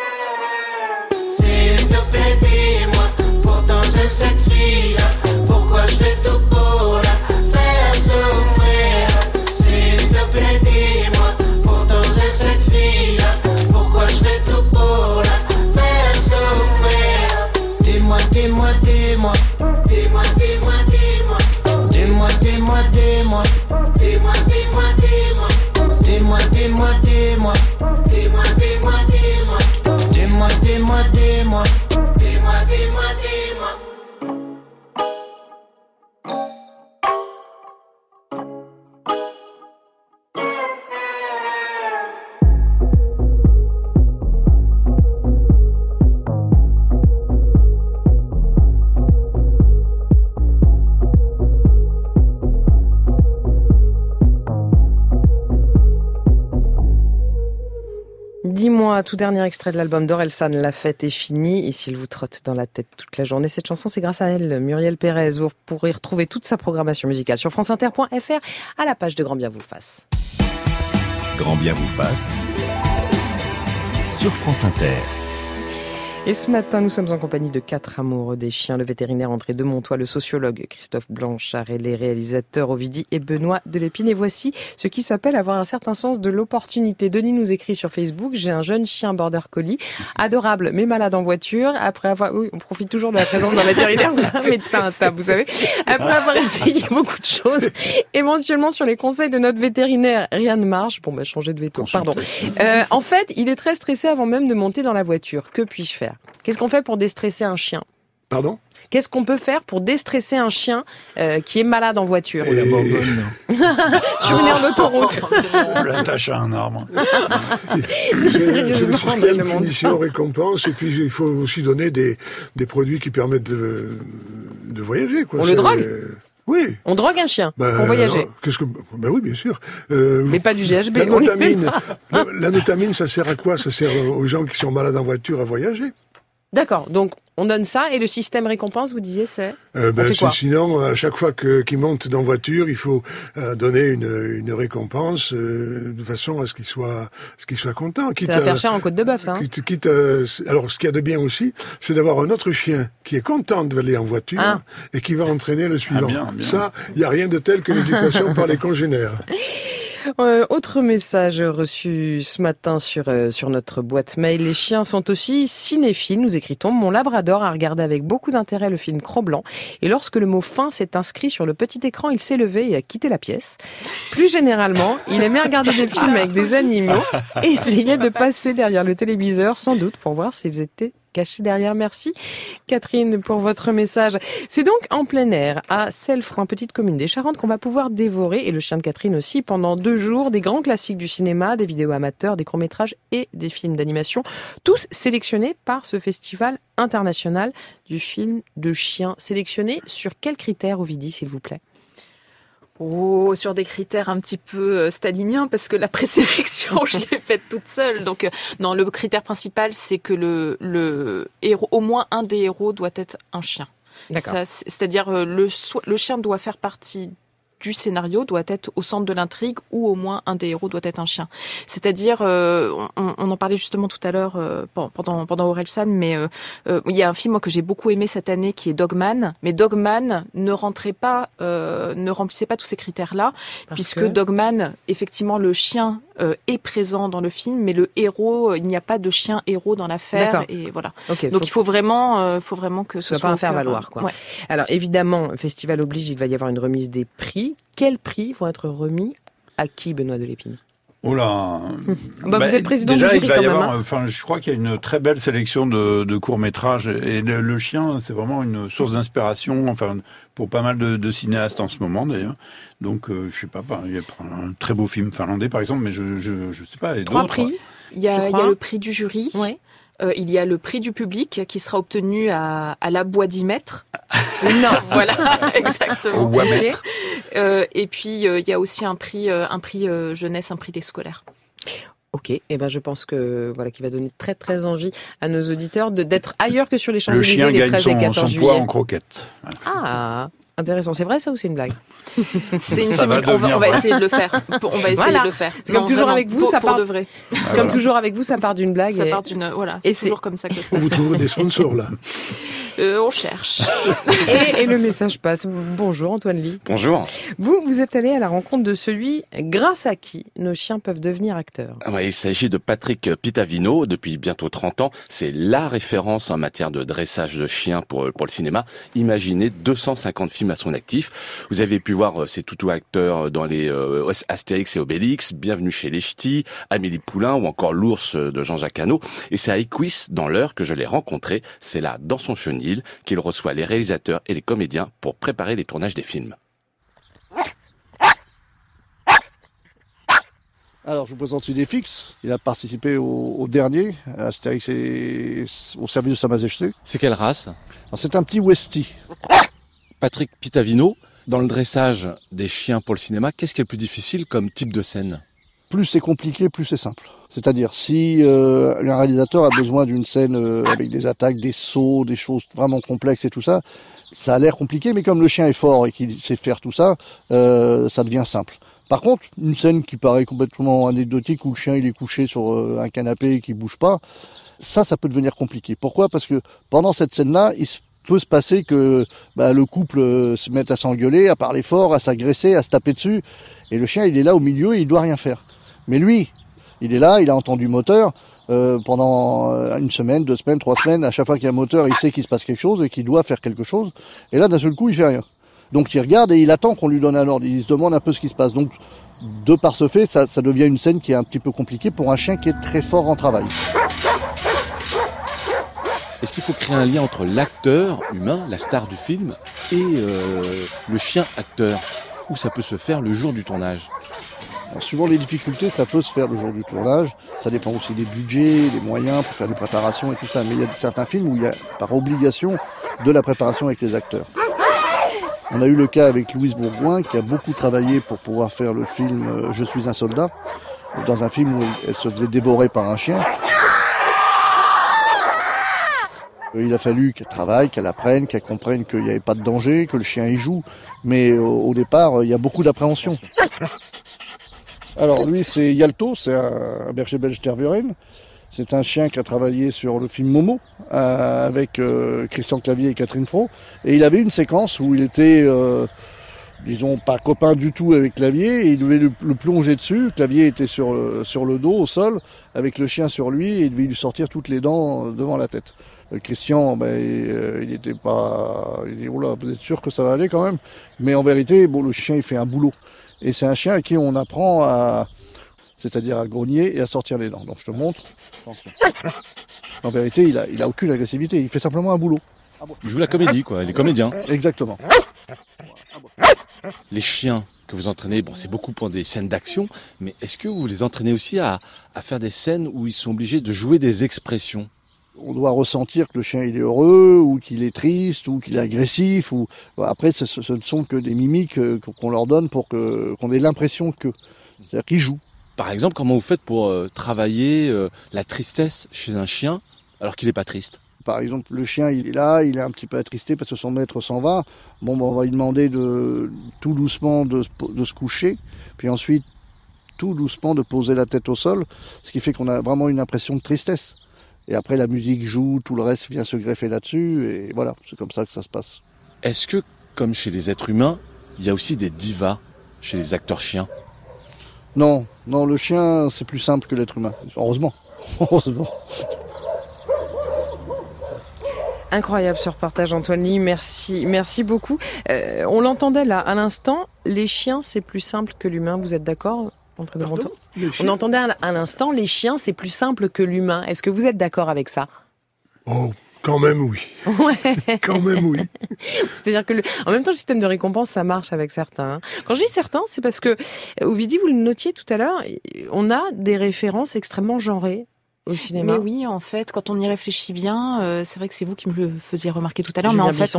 S'il te plaît, dis-moi. Pourtant j'aime cette fille-là. Pourquoi je fais tout pour la faire souffrir? S'il te plaît, dis-moi. Pourtant j'aime cette fille-là. Pourquoi je fais tout pour la faire souffrir? Dis-moi, dis-moi, dis-moi. Dis-moi, dis-moi, dis-moi. Dis-moi, dis-moi, dis-moi. Dis-moi, dis-moi, dis-moi. Dis-moi, dis-moi, dis-moi. Dis-moi, dis-moi, dis-moi. Dis-moi, dis-moi, dis-moi. Dis-moi, dis-moi, dis-moi. Dis-moi, tout dernier extrait de l'album d'Orelsan, La fête est finie. Et s'il vous trotte dans la tête toute la journée, cette chanson, c'est grâce à elle, Muriel Pérez. Vous pourrez retrouver toute sa programmation musicale sur franceinter point f r à la page de Grand Bien vous fasse. Grand Bien vous fasse sur France Inter. Et ce matin, nous sommes en compagnie de quatre amoureux des chiens, le vétérinaire André de Montois, le sociologue Christophe Blanchard et les réalisateurs Ovidie et Benoît Delépine. Et voici ce qui s'appelle avoir un certain sens de l'opportunité. Denis nous écrit sur Facebook: j'ai un jeune chien border collie, adorable mais malade en voiture. Après avoir, oui, on profite toujours de la présence d'un vétérinaire ou d'un médecin à table, vous savez. Après avoir essayé beaucoup de choses, éventuellement sur les conseils de notre vétérinaire, rien ne marche. Bon, bah, changer de veto, pardon. Euh, en fait, il est très stressé avant même de monter dans la voiture. Que puis-je faire? Qu'est-ce qu'on fait pour déstresser un chien? Pardon? Qu'est-ce qu'on peut faire pour déstresser un chien euh, qui est malade en voiture? Et... la bonbonne. Sur une aire d'autoroute. On l'attache à un arbre. C'est le système punition-récompense, et puis il faut aussi donner des, des produits qui permettent de, de voyager, quoi. On le drogue? Oui. On drogue un chien bah, pour voyager. Alors, qu'est-ce que bah oui, bien sûr. Euh, Mais pas du G H B. La notamine, la, la notamine, ça sert à quoi? Ça sert aux gens qui sont malades en voiture à voyager. D'accord, donc on donne ça, et le système récompense, vous disiez, c'est euh, ben, c'est, sinon, à chaque fois que, qu'ils montent dans voiture, il faut euh, donner une, une récompense euh, de façon à ce qu'ils soient, à ce qu'ils soient contents. Quitte ça va à, faire cher en côte de bœuf, ça. Hein. Quitte, quitte à, alors, ce qu'il y a de bien aussi, c'est d'avoir un autre chien qui est content d'aller en voiture ah. et qui va entraîner le suivant. Ah, bien, bien. Ça, il n'y a rien de tel que l'éducation par les congénères. Euh, autre message reçu ce matin sur euh, sur notre boîte mail. Les chiens sont aussi cinéphiles, nous écrit-on. Mon labrador a regardé avec beaucoup d'intérêt le film Cro-Blanc, et lorsque le mot fin s'est inscrit sur le petit écran, il s'est levé et a quitté la pièce. Plus généralement, il aimait regarder des films avec des animaux et essayait de passer derrière le téléviseur, sans doute pour voir s'ils étaient caché derrière. Merci Catherine pour votre message. C'est donc en plein air, à Cellefranc, petite commune des Charentes, qu'on va pouvoir dévorer, et le chien de Catherine aussi, pendant deux jours, des grands classiques du cinéma, des vidéos amateurs, des courts-métrages et des films d'animation, tous sélectionnés par ce festival international du film de chiens. Sélectionnés sur quels critères, Ovidie, s'il vous plaît? Oh, sur des critères un petit peu staliniens, parce que la présélection, je l'ai faite toute seule. Donc, euh, non, le critère principal, c'est que le, le héros, au moins un des héros doit être un chien. D'accord. Ça, c'est-à-dire, euh, le, le chien doit faire partie du scénario, doit être au centre de l'intrigue, ou au moins un des héros doit être un chien. C'est-à-dire, euh, on, on en parlait justement tout à l'heure euh, pendant pendant Orelsan, mais euh, euh, il y a un film moi, que j'ai beaucoup aimé cette année qui est Dogman, mais Dogman ne rentrait pas, euh, ne remplissait pas tous ces critères-là, Parce puisque que... Dogman, effectivement, le chien euh, est présent dans le film, mais le héros, il n'y a pas de chien héros dans l'affaire. D'accord. Et voilà. Okay, Donc faut... il faut vraiment, euh, faut vraiment que ce soit, soit pas un faire valoir, quoi. Ouais. Alors évidemment, festival oblige, il va y avoir une remise des prix. Quels prix vont être remis à qui, Benoît Delépine? Oh là bah, bah, Vous êtes président déjà, du jury il va quand y même. Avoir, hein. enfin, je crois qu'il y a une très belle sélection de, de courts-métrages. Et le, le chien, c'est vraiment une source d'inspiration, enfin, pour pas mal de, de cinéastes en ce moment, d'ailleurs. Donc, euh, je sais pas, il y a un très beau film finlandais, par exemple, mais je je, je sais pas. Et Trois d'autres. prix. Il y, a, il y a le prix du jury. Ouais. Euh, il y a le prix du public qui sera obtenu à, à la Bois dix mètres. Non, voilà, exactement. Au okay. euh, et puis euh, il y a aussi un prix, euh, un prix euh, jeunesse, un prix des scolaires. Ok, et eh ben je pense que voilà qui va donner très très envie à nos auditeurs de d'être ailleurs que sur les Champs-Élysées les treize et quatorze juillet. Le chien gagne son, son poids en croquettes. Ah. Intéressant, c'est vrai ça ou c'est une blague? C'est une semi. On va, on va essayer de le faire. On va essayer voilà. de le faire. Comme non, toujours vraiment, avec vous, pour, ça part de vrai. Comme voilà. toujours avec vous, ça part d'une blague. Ça et... part d'une. Voilà. C'est et toujours c'est... comme ça que ça se passe. Vous trouvez des sponsors là. Euh, on cherche. et, et le message passe. Bonjour Antoine Ly. Bonjour. Vous, vous êtes allé à la rencontre de celui grâce à qui nos chiens peuvent devenir acteurs. Ouais, il s'agit de Patrick Pitavino. Depuis bientôt trente ans, c'est la référence en matière de dressage de chiens pour, pour le cinéma. Imaginez deux cent cinquante films à son actif. Vous avez pu voir ces toutous acteurs dans les euh, Astérix et Obélix, Bienvenue chez les Ch'tis, Amélie Poulain ou encore L'Ours de Jean-Jacques Hano. Et c'est à Equus, dans l'heure, que je l'ai rencontré. C'est là, dans son chenil, qu'il reçoit les réalisateurs et les comédiens pour préparer les tournages des films. Alors, je vous présente Idéfix. Il a participé au, au dernier, à Astérix et au service de Sa Majesté. C'est quelle race? Alors, c'est un petit Westie. Patrick Pitavino, dans le dressage des chiens pour le cinéma, qu'est-ce qui est le plus difficile comme type de scène? Plus c'est compliqué, plus c'est simple. C'est-à-dire, si euh, un réalisateur a besoin d'une scène euh, avec des attaques, des sauts, des choses vraiment complexes et tout ça, ça a l'air compliqué, mais comme le chien est fort et qu'il sait faire tout ça, euh, ça devient simple. Par contre, une scène qui paraît complètement anecdotique, où le chien il est couché sur euh, un canapé et qu'il bouge pas, ça, ça peut devenir compliqué. Pourquoi? Parce que pendant cette scène-là, il se peut se passer que bah, le couple euh, se mette à s'engueuler, à parler fort, à s'agresser, à se taper dessus, et le chien il est là au milieu et il doit rien faire. Mais lui, il est là, il a entendu moteur euh, pendant une semaine, deux semaines, trois semaines. À chaque fois qu'il y a un moteur, il sait qu'il se passe quelque chose et qu'il doit faire quelque chose. Et là, d'un seul coup, il fait rien. Donc il regarde et il attend qu'on lui donne un ordre. Il se demande un peu ce qui se passe. Donc, de par ce fait, ça, ça devient une scène qui est un petit peu compliquée pour un chien qui est très fort en travail. Est-ce qu'il faut créer un lien entre l'acteur humain, la star du film, et euh, le chien acteur? Ou ça peut se faire le jour du tournage? Alors, suivant les difficultés, ça peut se faire le jour du tournage. Ça dépend aussi des budgets, des moyens pour faire des préparations et tout ça. Mais il y a certains films où il y a par obligation de la préparation avec les acteurs. On a eu le cas avec Louise Bourgoin qui a beaucoup travaillé pour pouvoir faire le film « Je suis un soldat », dans un film où elle se faisait dévorer par un chien. Il a fallu qu'elle travaille, qu'elle apprenne, qu'elle comprenne qu'il n'y avait pas de danger, que le chien y joue. Mais au départ, il y a beaucoup d'appréhension. Alors lui, c'est Yalto, c'est un berger belge tervuren. C'est un chien qui a travaillé sur le film Momo euh, avec euh, Christian Clavier et Catherine Fro. Et il avait une séquence où il était, euh, disons, pas copain du tout avec Clavier. Et il devait le, le plonger dessus. Clavier était sur le, sur le dos, au sol, avec le chien sur lui. Et il devait lui sortir toutes les dents devant la tête. Euh, Christian, ben, euh, il était pas... Il dit, oh là, vous êtes sûr que ça va aller quand même? Mais en vérité, bon, le chien, il fait un boulot. Et c'est un chien à qui on apprend à... c'est-à-dire à grogner et à sortir les dents. Donc je te montre. Attention. En vérité, il a, il a aucune agressivité. Il fait simplement un boulot. Il joue la comédie, quoi. Il est comédien. Exactement. Les chiens que vous entraînez, bon, c'est beaucoup pour des scènes d'action, mais est-ce que vous les entraînez aussi à, à faire des scènes où ils sont obligés de jouer des expressions ? On doit ressentir que le chien il est heureux, ou qu'il est triste, ou qu'il est agressif. Ou après, ce, ce ne sont que des mimiques qu'on leur donne pour que, qu'on ait l'impression que, c'est-à-dire qu'ils jouent. Par exemple, comment vous faites pour euh, travailler euh, la tristesse chez un chien alors qu'il n'est pas triste ? Par exemple, le chien, il est là, il est un petit peu attristé parce que son maître s'en va. Bon, ben, on va lui demander de tout doucement de, de se coucher, puis ensuite tout doucement de poser la tête au sol, ce qui fait qu'on a vraiment une impression de tristesse. Et après, la musique joue, tout le reste vient se greffer là-dessus, et voilà, c'est comme ça que ça se passe. Est-ce que, comme chez les êtres humains, il y a aussi des divas chez les acteurs chiens ? Non, non, le chien, c'est plus simple que l'être humain. Heureusement, heureusement. Incroyable ce reportage, Antoine Ly, merci, merci beaucoup. Euh, on l'entendait là à l'instant, les chiens c'est plus simple que l'humain, vous êtes d'accord ? André de Montaut ? On entendait à l'instant, les chiens c'est plus simple que l'humain. Est-ce que vous êtes d'accord avec ça ? Oh, quand même oui. Ouais. Quand même oui. C'est-à-dire que, le, en même temps, le système de récompense, ça marche avec certains. Quand je dis certains, c'est parce que, Ovidie, vous le notiez tout à l'heure, on a des références extrêmement genrées au cinéma. Mais oui, en fait, quand on y réfléchit bien, euh, c'est vrai que c'est vous qui me le faisiez remarquer tout à l'heure, mais en fait,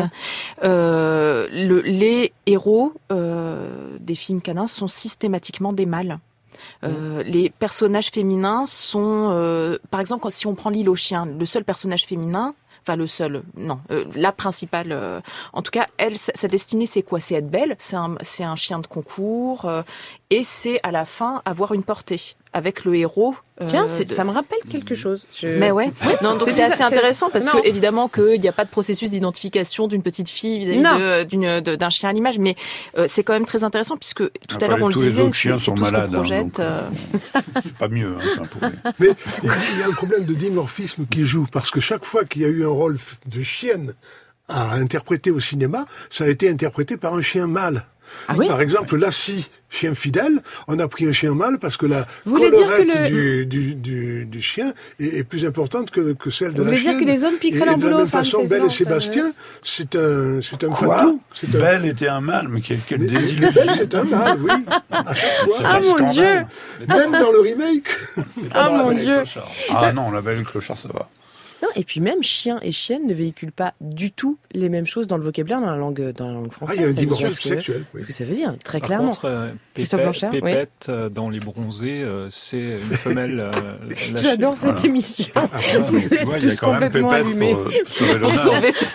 euh, le, les héros euh, des films canins sont systématiquement des mâles. Euh, mmh. Les personnages féminins sont, euh, par exemple, quand, si on prend L'île aux chiens, le seul personnage féminin, enfin le seul, non, euh, la principale, euh, en tout cas, elle, sa, sa destinée, c'est quoi ? C'est être belle, c'est un, c'est un chien de concours, euh, et c'est à la fin avoir une portée avec le héros. Euh, Tiens, de... ça me rappelle quelque chose. Je... Mais ouais. Non, donc c'est, c'est assez ça, intéressant parce non. que évidemment qu'il n'y a pas de processus d'identification d'une petite fille vis-à-vis de, d'une, de, d'un chien à l'image, mais euh, c'est quand même très intéressant puisque tout enfin, à l'heure on le disait, les chiens c'est, sont c'est tout malades, ce qu'on projette. Hein, donc, euh... c'est pas mieux. Hein, mais il y a un problème de dimorphisme qui joue parce que chaque fois qu'il y a eu un rôle de chienne à interpréter au cinéma, ça a été interprété par un chien mâle. Ah oui ? Par exemple, Lassie, chien fidèle, on a pris un chien mâle parce que la Vous collerette le... du, du, du, du chien est, est plus importante que, que celle de Vous la chienne. Vous voulez dire que les hommes piqueraient leur boulot ? Et de la même façon, Belle et Sébastien, c'est un, c'est un Quoi fatou. C'est un... Belle était un mâle, mais quelle, quelle désillusion. Belle, c'est un mâle, oui. À chaque fois. Ah mon Dieu ! Même dans le remake. Ah mon Dieu ! Ah non, la Belle et le Clochard, ça va. Non, et puis même chien et chienne ne véhiculent pas du tout les mêmes choses dans le vocabulaire, dans la langue, dans la langue française. Ah, il y a une dimension que, sexuelle. Oui. Ce que ça veut dire, très Par clairement. Contre, euh, Christophe Blanchard, Pépette, oui. euh, dans Les Bronzés, euh, c'est une femelle euh, lâchée. J'adore cette voilà. émission. Ah, Vous êtes vois, tous complètement allumés. Pour, euh, sauver pour sauver sa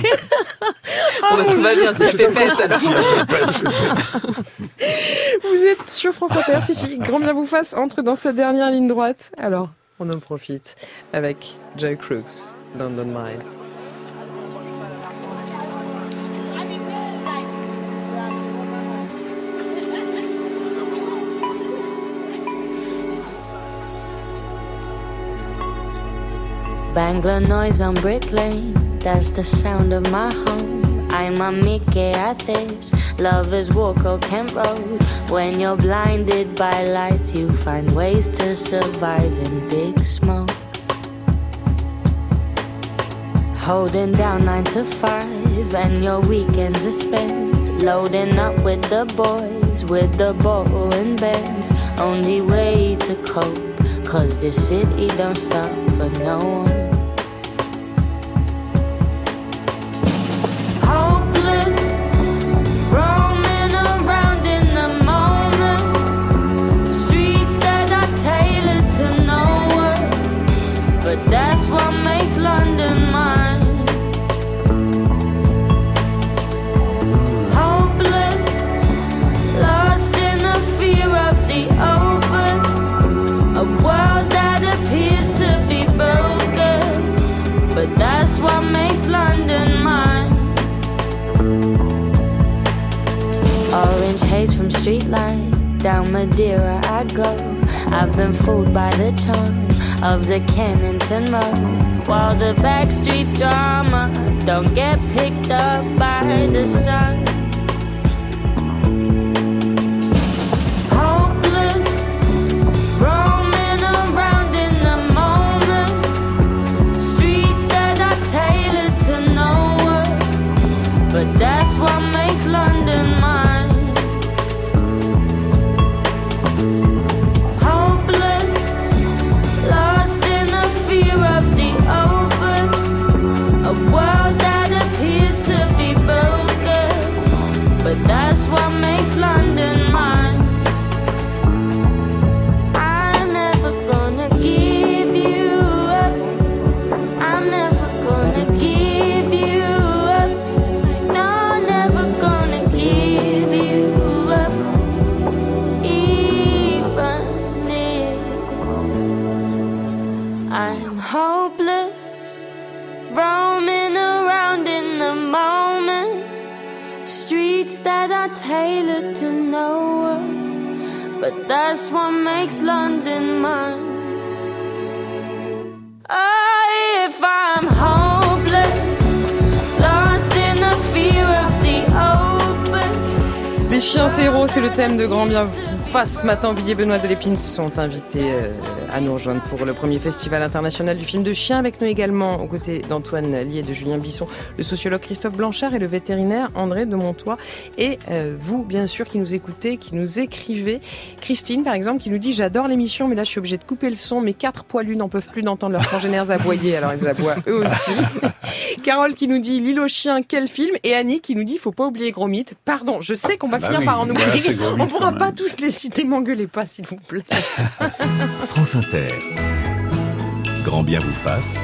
oh, bah, tout va bien, c'est la Pépette alors. Vous êtes sur France Inter, si, si, grand bien vous fasse, entre dans cette dernière ligne droite. Alors, on en profite avec Joy Crooks, London Mile. Bangler noise on Brick Lane, that's the sound of my home. I'm a Mickey at this, lovers walk or Kent Road. When you're blinded by lights, you find ways to survive in big smoke. Holding down nine to five, and your weekends are spent loading up with the boys, with the ball and bands. Only way to cope, cause this city don't stop for no one. That's what makes London mine. Hopeless, lost in the fear of the open. A world that appears to be broken, but that's what makes London mine. Orange haze from streetlight, down Madeira I go. I've been fooled by the charm of the Kennington Road, while the backstreet drama don't get picked up by the sun. Hopeless, roaming around in the moment, beats that are tailored to no one, but that's what makes London mine. Oh, if I'm hopeless, lost in the fear of the open. Les chiens zéro, c'est le thème de Grand Bien vous fasse. Ce matin, Villiers Benoît de Lépine sont invités euh, à nous rejoindre pour le premier festival international du film de chien. Avec nous également, aux côtés d'Antoine Lié et de Julien Bisson, le sociologue Christophe Blanchard et le vétérinaire André de Montois. Et euh, vous, bien sûr, qui nous écoutez, qui nous écrivez. Christine, par exemple, qui nous dit « J'adore l'émission, mais là, je suis obligée de couper le son. Mes quatre poilus n'en peuvent plus d'entendre leurs congénères aboyer. » Alors, ils aboient eux aussi. Carole qui nous dit « L'île aux chiens, quel film ?» Et Annie qui nous dit « Faut pas oublier Gros Mythe. » Pardon, je sais qu'on va bah finir oui, par en oublier. Voilà, on pourra pas tous les citer, m'engueulez pas, s'il vous plaît. France Inter. Grand bien vous fasse.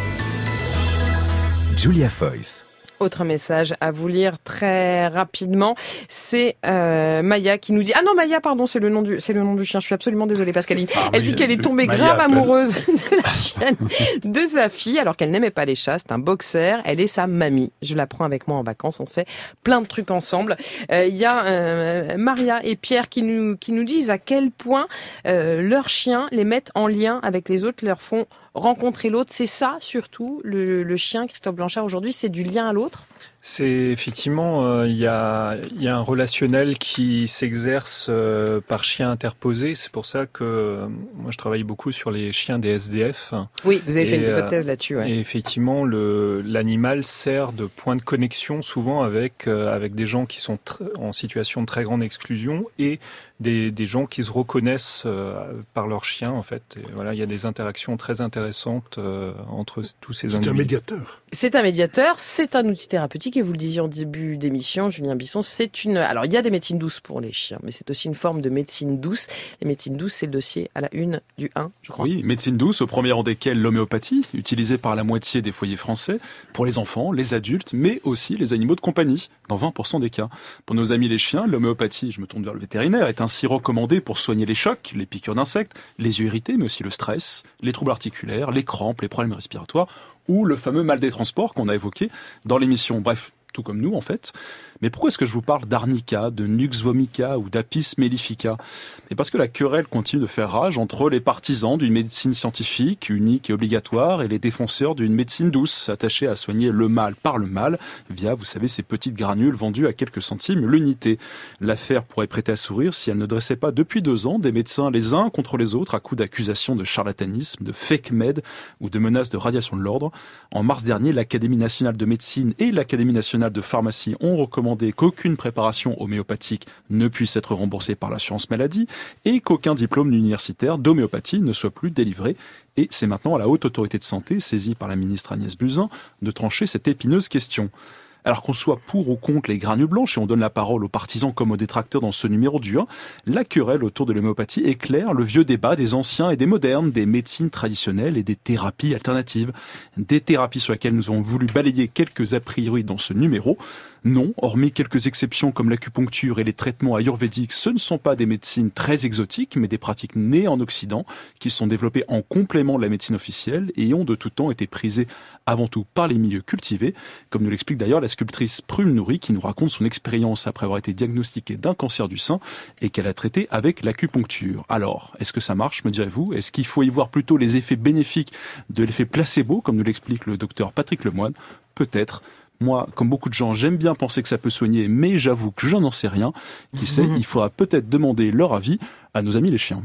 Julia Foyce. Autre message à vous lire très rapidement, c'est euh, Maya qui nous dit ah non Maya pardon c'est le nom du c'est le nom du chien. Je suis absolument désolée Pascaline. Ah, Elle dit qu'elle est tombée Maya grave appelle. amoureuse de la chienne de sa fille alors qu'elle n'aimait pas les chats. C'est un boxer. Elle est sa mamie. Je la prends avec moi en vacances. On fait plein de trucs ensemble. Il euh, y a euh, Maria et Pierre qui nous qui nous disent à quel point euh, leurs chiens les mettent en lien avec les autres, leur font rencontrer l'autre. C'est ça surtout le, le chien Christophe Blanchard aujourd'hui, c'est du lien à l'autre. C'est effectivement, il euh, y, a, y a un relationnel qui s'exerce euh, par chien interposé. C'est pour ça que euh, moi je travaille beaucoup sur les chiens des S D F. Oui, vous avez et, fait une hypothèse euh, là-dessus. Ouais. Et effectivement, le, l'animal sert de point de connexion souvent avec euh, avec des gens qui sont tr- en situation de très grande exclusion et des, des gens qui se reconnaissent euh, par leur chien en fait. Et voilà, il y a des interactions très intéressantes euh, entre tous ces individus. C'est un médiateur. C'est un médiateur, c'est un outil thérapeutique et vous le disiez en début d'émission, Julien Bisson, c'est une... Alors il y a des médecines douces pour les chiens, mais c'est aussi une forme de médecine douce. Les médecines douces, c'est le dossier à la une du un, je crois. Oui, médecine douce, au premier rang desquelles l'homéopathie, utilisée par la moitié des foyers français, pour les enfants, les adultes, mais aussi les animaux de compagnie, dans vingt pour cent des cas. Pour nos amis les chiens, l'homéopathie, je me tourne vers le vétérinaire, est ainsi recommandée pour soigner les chocs, les piqûres d'insectes, les yeux irrités, mais aussi le stress, les troubles articulaires, les crampes, les problèmes respiratoires, ou le fameux mal des transports qu'on a évoqué dans l'émission. Bref, tout comme nous en fait. Mais pourquoi est-ce que je vous parle d'arnica, de nux vomica ou d'apis mellifica ? Et parce que la querelle continue de faire rage entre les partisans d'une médecine scientifique, unique et obligatoire, et les défenseurs d'une médecine douce, attachée à soigner le mal par le mal, via, vous savez, ces petites granules vendues à quelques centimes l'unité. L'affaire pourrait prêter à sourire si elle ne dressait pas depuis deux ans des médecins les uns contre les autres à coups d'accusations de charlatanisme, de fake med ou de menaces de radiation de l'ordre. En mars dernier, l'Académie nationale de médecine et l'Académie nationale de pharmacie ont recommandé qu'aucune préparation homéopathique ne puisse être remboursée par l'assurance maladie et qu'aucun diplôme universitaire d'homéopathie ne soit plus délivré. Et c'est maintenant à la Haute Autorité de Santé, saisie par la ministre Agnès Buzyn, de trancher cette épineuse question. Alors qu'on soit pour ou contre les granules blanches, et on donne la parole aux partisans comme aux détracteurs dans ce numéro du un, la querelle autour de l'homéopathie éclaire le vieux débat des anciens et des modernes, des médecines traditionnelles et des thérapies alternatives. Des thérapies sur lesquelles nous avons voulu balayer quelques a priori dans ce numéro. Non, hormis quelques exceptions comme l'acupuncture et les traitements ayurvédiques, ce ne sont pas des médecines très exotiques, mais des pratiques nées en Occident, qui sont développées en complément de la médecine officielle et ont de tout temps été prisées avant tout par les milieux cultivés, comme nous l'explique d'ailleurs la sculptrice Prune Nourri, qui nous raconte son expérience après avoir été diagnostiquée d'un cancer du sein et qu'elle a traité avec l'acupuncture. Alors, est-ce que ça marche, me direz-vous ? Est-ce qu'il faut y voir plutôt les effets bénéfiques de l'effet placebo, comme nous l'explique le docteur Patrick Lemoine ? Peut-être. Moi, comme beaucoup de gens, j'aime bien penser que ça peut soigner, mais j'avoue que je n'en sais rien. Qui sait, il faudra peut-être demander leur avis à nos amis les chiens.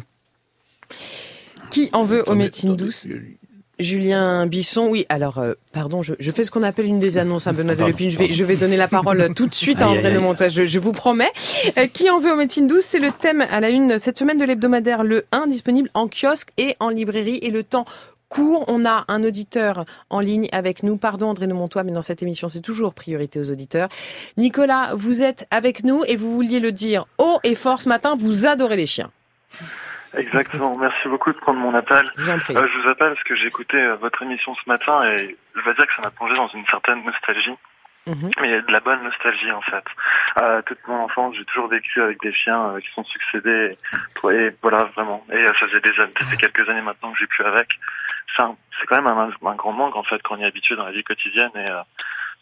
Qui en veut aux médecines douces ? Julien Bisson, oui. Alors, euh, pardon, je, je fais ce qu'on appelle une des annonces à Benoît de Lépine. Je vais, je vais donner la parole tout de suite à André de Montois, je, je vous promets. Euh, qui en veut aux médecines douces ? C'est le thème à la une cette semaine de l'hebdomadaire Le un, disponible en kiosque et en librairie. Et le temps court, on a un auditeur en ligne avec nous. Pardon André de Montois, mais dans cette émission, c'est toujours priorité aux auditeurs. Nicolas, vous êtes avec nous et vous vouliez le dire haut et fort ce matin, vous adorez les chiens. Exactement, merci beaucoup de prendre mon appel. Je vous en prie. Euh, je vous appelle parce que j'ai écouté euh, votre émission ce matin et je vais dire que ça m'a plongé dans une certaine nostalgie. Mmh. Mais il y a de la bonne nostalgie en fait. Euh, toute mon enfance, j'ai toujours vécu avec des chiens euh, qui sont succédés. Et, et voilà, vraiment. Et euh, ça faisait des années, ça fait quelques années maintenant que j'ai plus avec. C'est, un, c'est quand même un, un grand manque en fait quand on y est habitué dans la vie quotidienne. Et euh,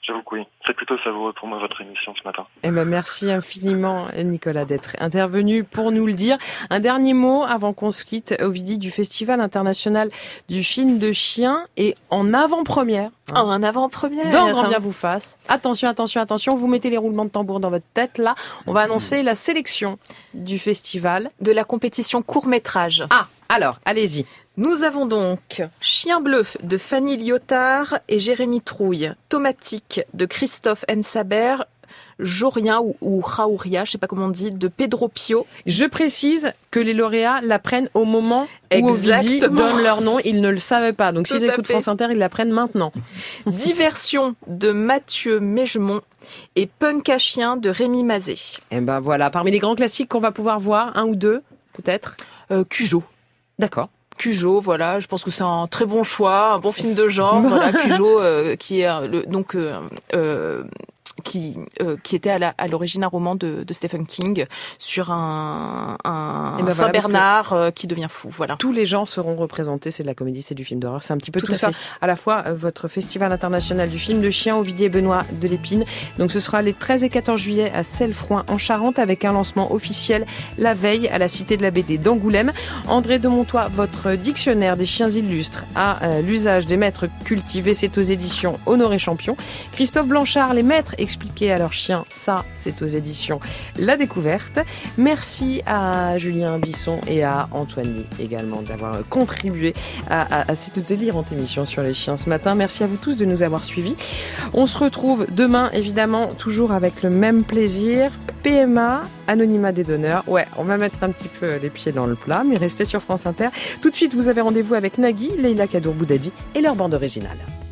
J'avoue que oui. C'est plutôt savoureux pour moi, votre émission ce matin. Eh ben, merci infiniment, Nicolas, d'être intervenu pour nous le dire. Un dernier mot avant qu'on se quitte, Ovidie, du Festival international du film de chien et en avant-première. Hein, en avant-première. Dans Grand Bien vous fasse. Attention, attention, attention. Vous mettez les roulements de tambour dans votre tête, là. On va annoncer la sélection du festival. De la compétition court-métrage. Ah, alors, allez-y. Nous avons donc Chien bleu de Fanny Lyotard et Jérémy Trouille, Tomatique de Christophe M. Saber, Jorien ou, ou Raouria, je sais pas comment on dit, de Pedro Pio. Je précise que les lauréats l'apprennent au moment où Ovidie donne leur nom, ils ne le savaient pas. Donc s'ils écoutent France Inter, ils l'apprennent maintenant. Diversion de Mathieu Mégemont et Punk à chien de Rémi Mazet. Et ben voilà, parmi les grands classiques qu'on va pouvoir voir, un ou deux, peut-être. euh, Cujo. D'accord. Cujo, voilà, je pense que c'est un très bon choix, un bon film de genre. Voilà, Cujo, euh, qui est euh, le, donc euh, euh, qui euh, qui était à, la, à l'origine un roman de, de Stephen King sur un, un ben Saint voilà, Bernard euh, qui devient fou. Voilà. Tous les genres seront représentés. C'est de la comédie, c'est du film d'horreur. C'est un petit peu tout, tout ça. Fait. À la fois euh, votre festival international du film de chien, Ovidie et Benoît de Lépine. Donc ce sera les treize et quatorze juillet à Cellefrouin en Charente avec un lancement officiel la veille à la Cité de la B D d'Angoulême. André de Montois, votre dictionnaire des chiens illustres à euh, l'usage des maîtres cultivés, c'est aux éditions Honoré Champion. Christophe Blanchard, les maîtres expliquer à leurs chiens, ça c'est aux éditions La Découverte. Merci à Julien Bisson et à Antoine Lee également d'avoir contribué à, à, à cette délirante émission sur les chiens ce matin. Merci à vous tous de nous avoir suivis. On se retrouve demain évidemment toujours avec le même plaisir. P M A, anonymat des donneurs. Ouais, on va mettre un petit peu les pieds dans le plat, mais restez sur France Inter. Tout de suite, vous avez rendez-vous avec Nagui, Leïla Kadour Boudadi et leur bande originale.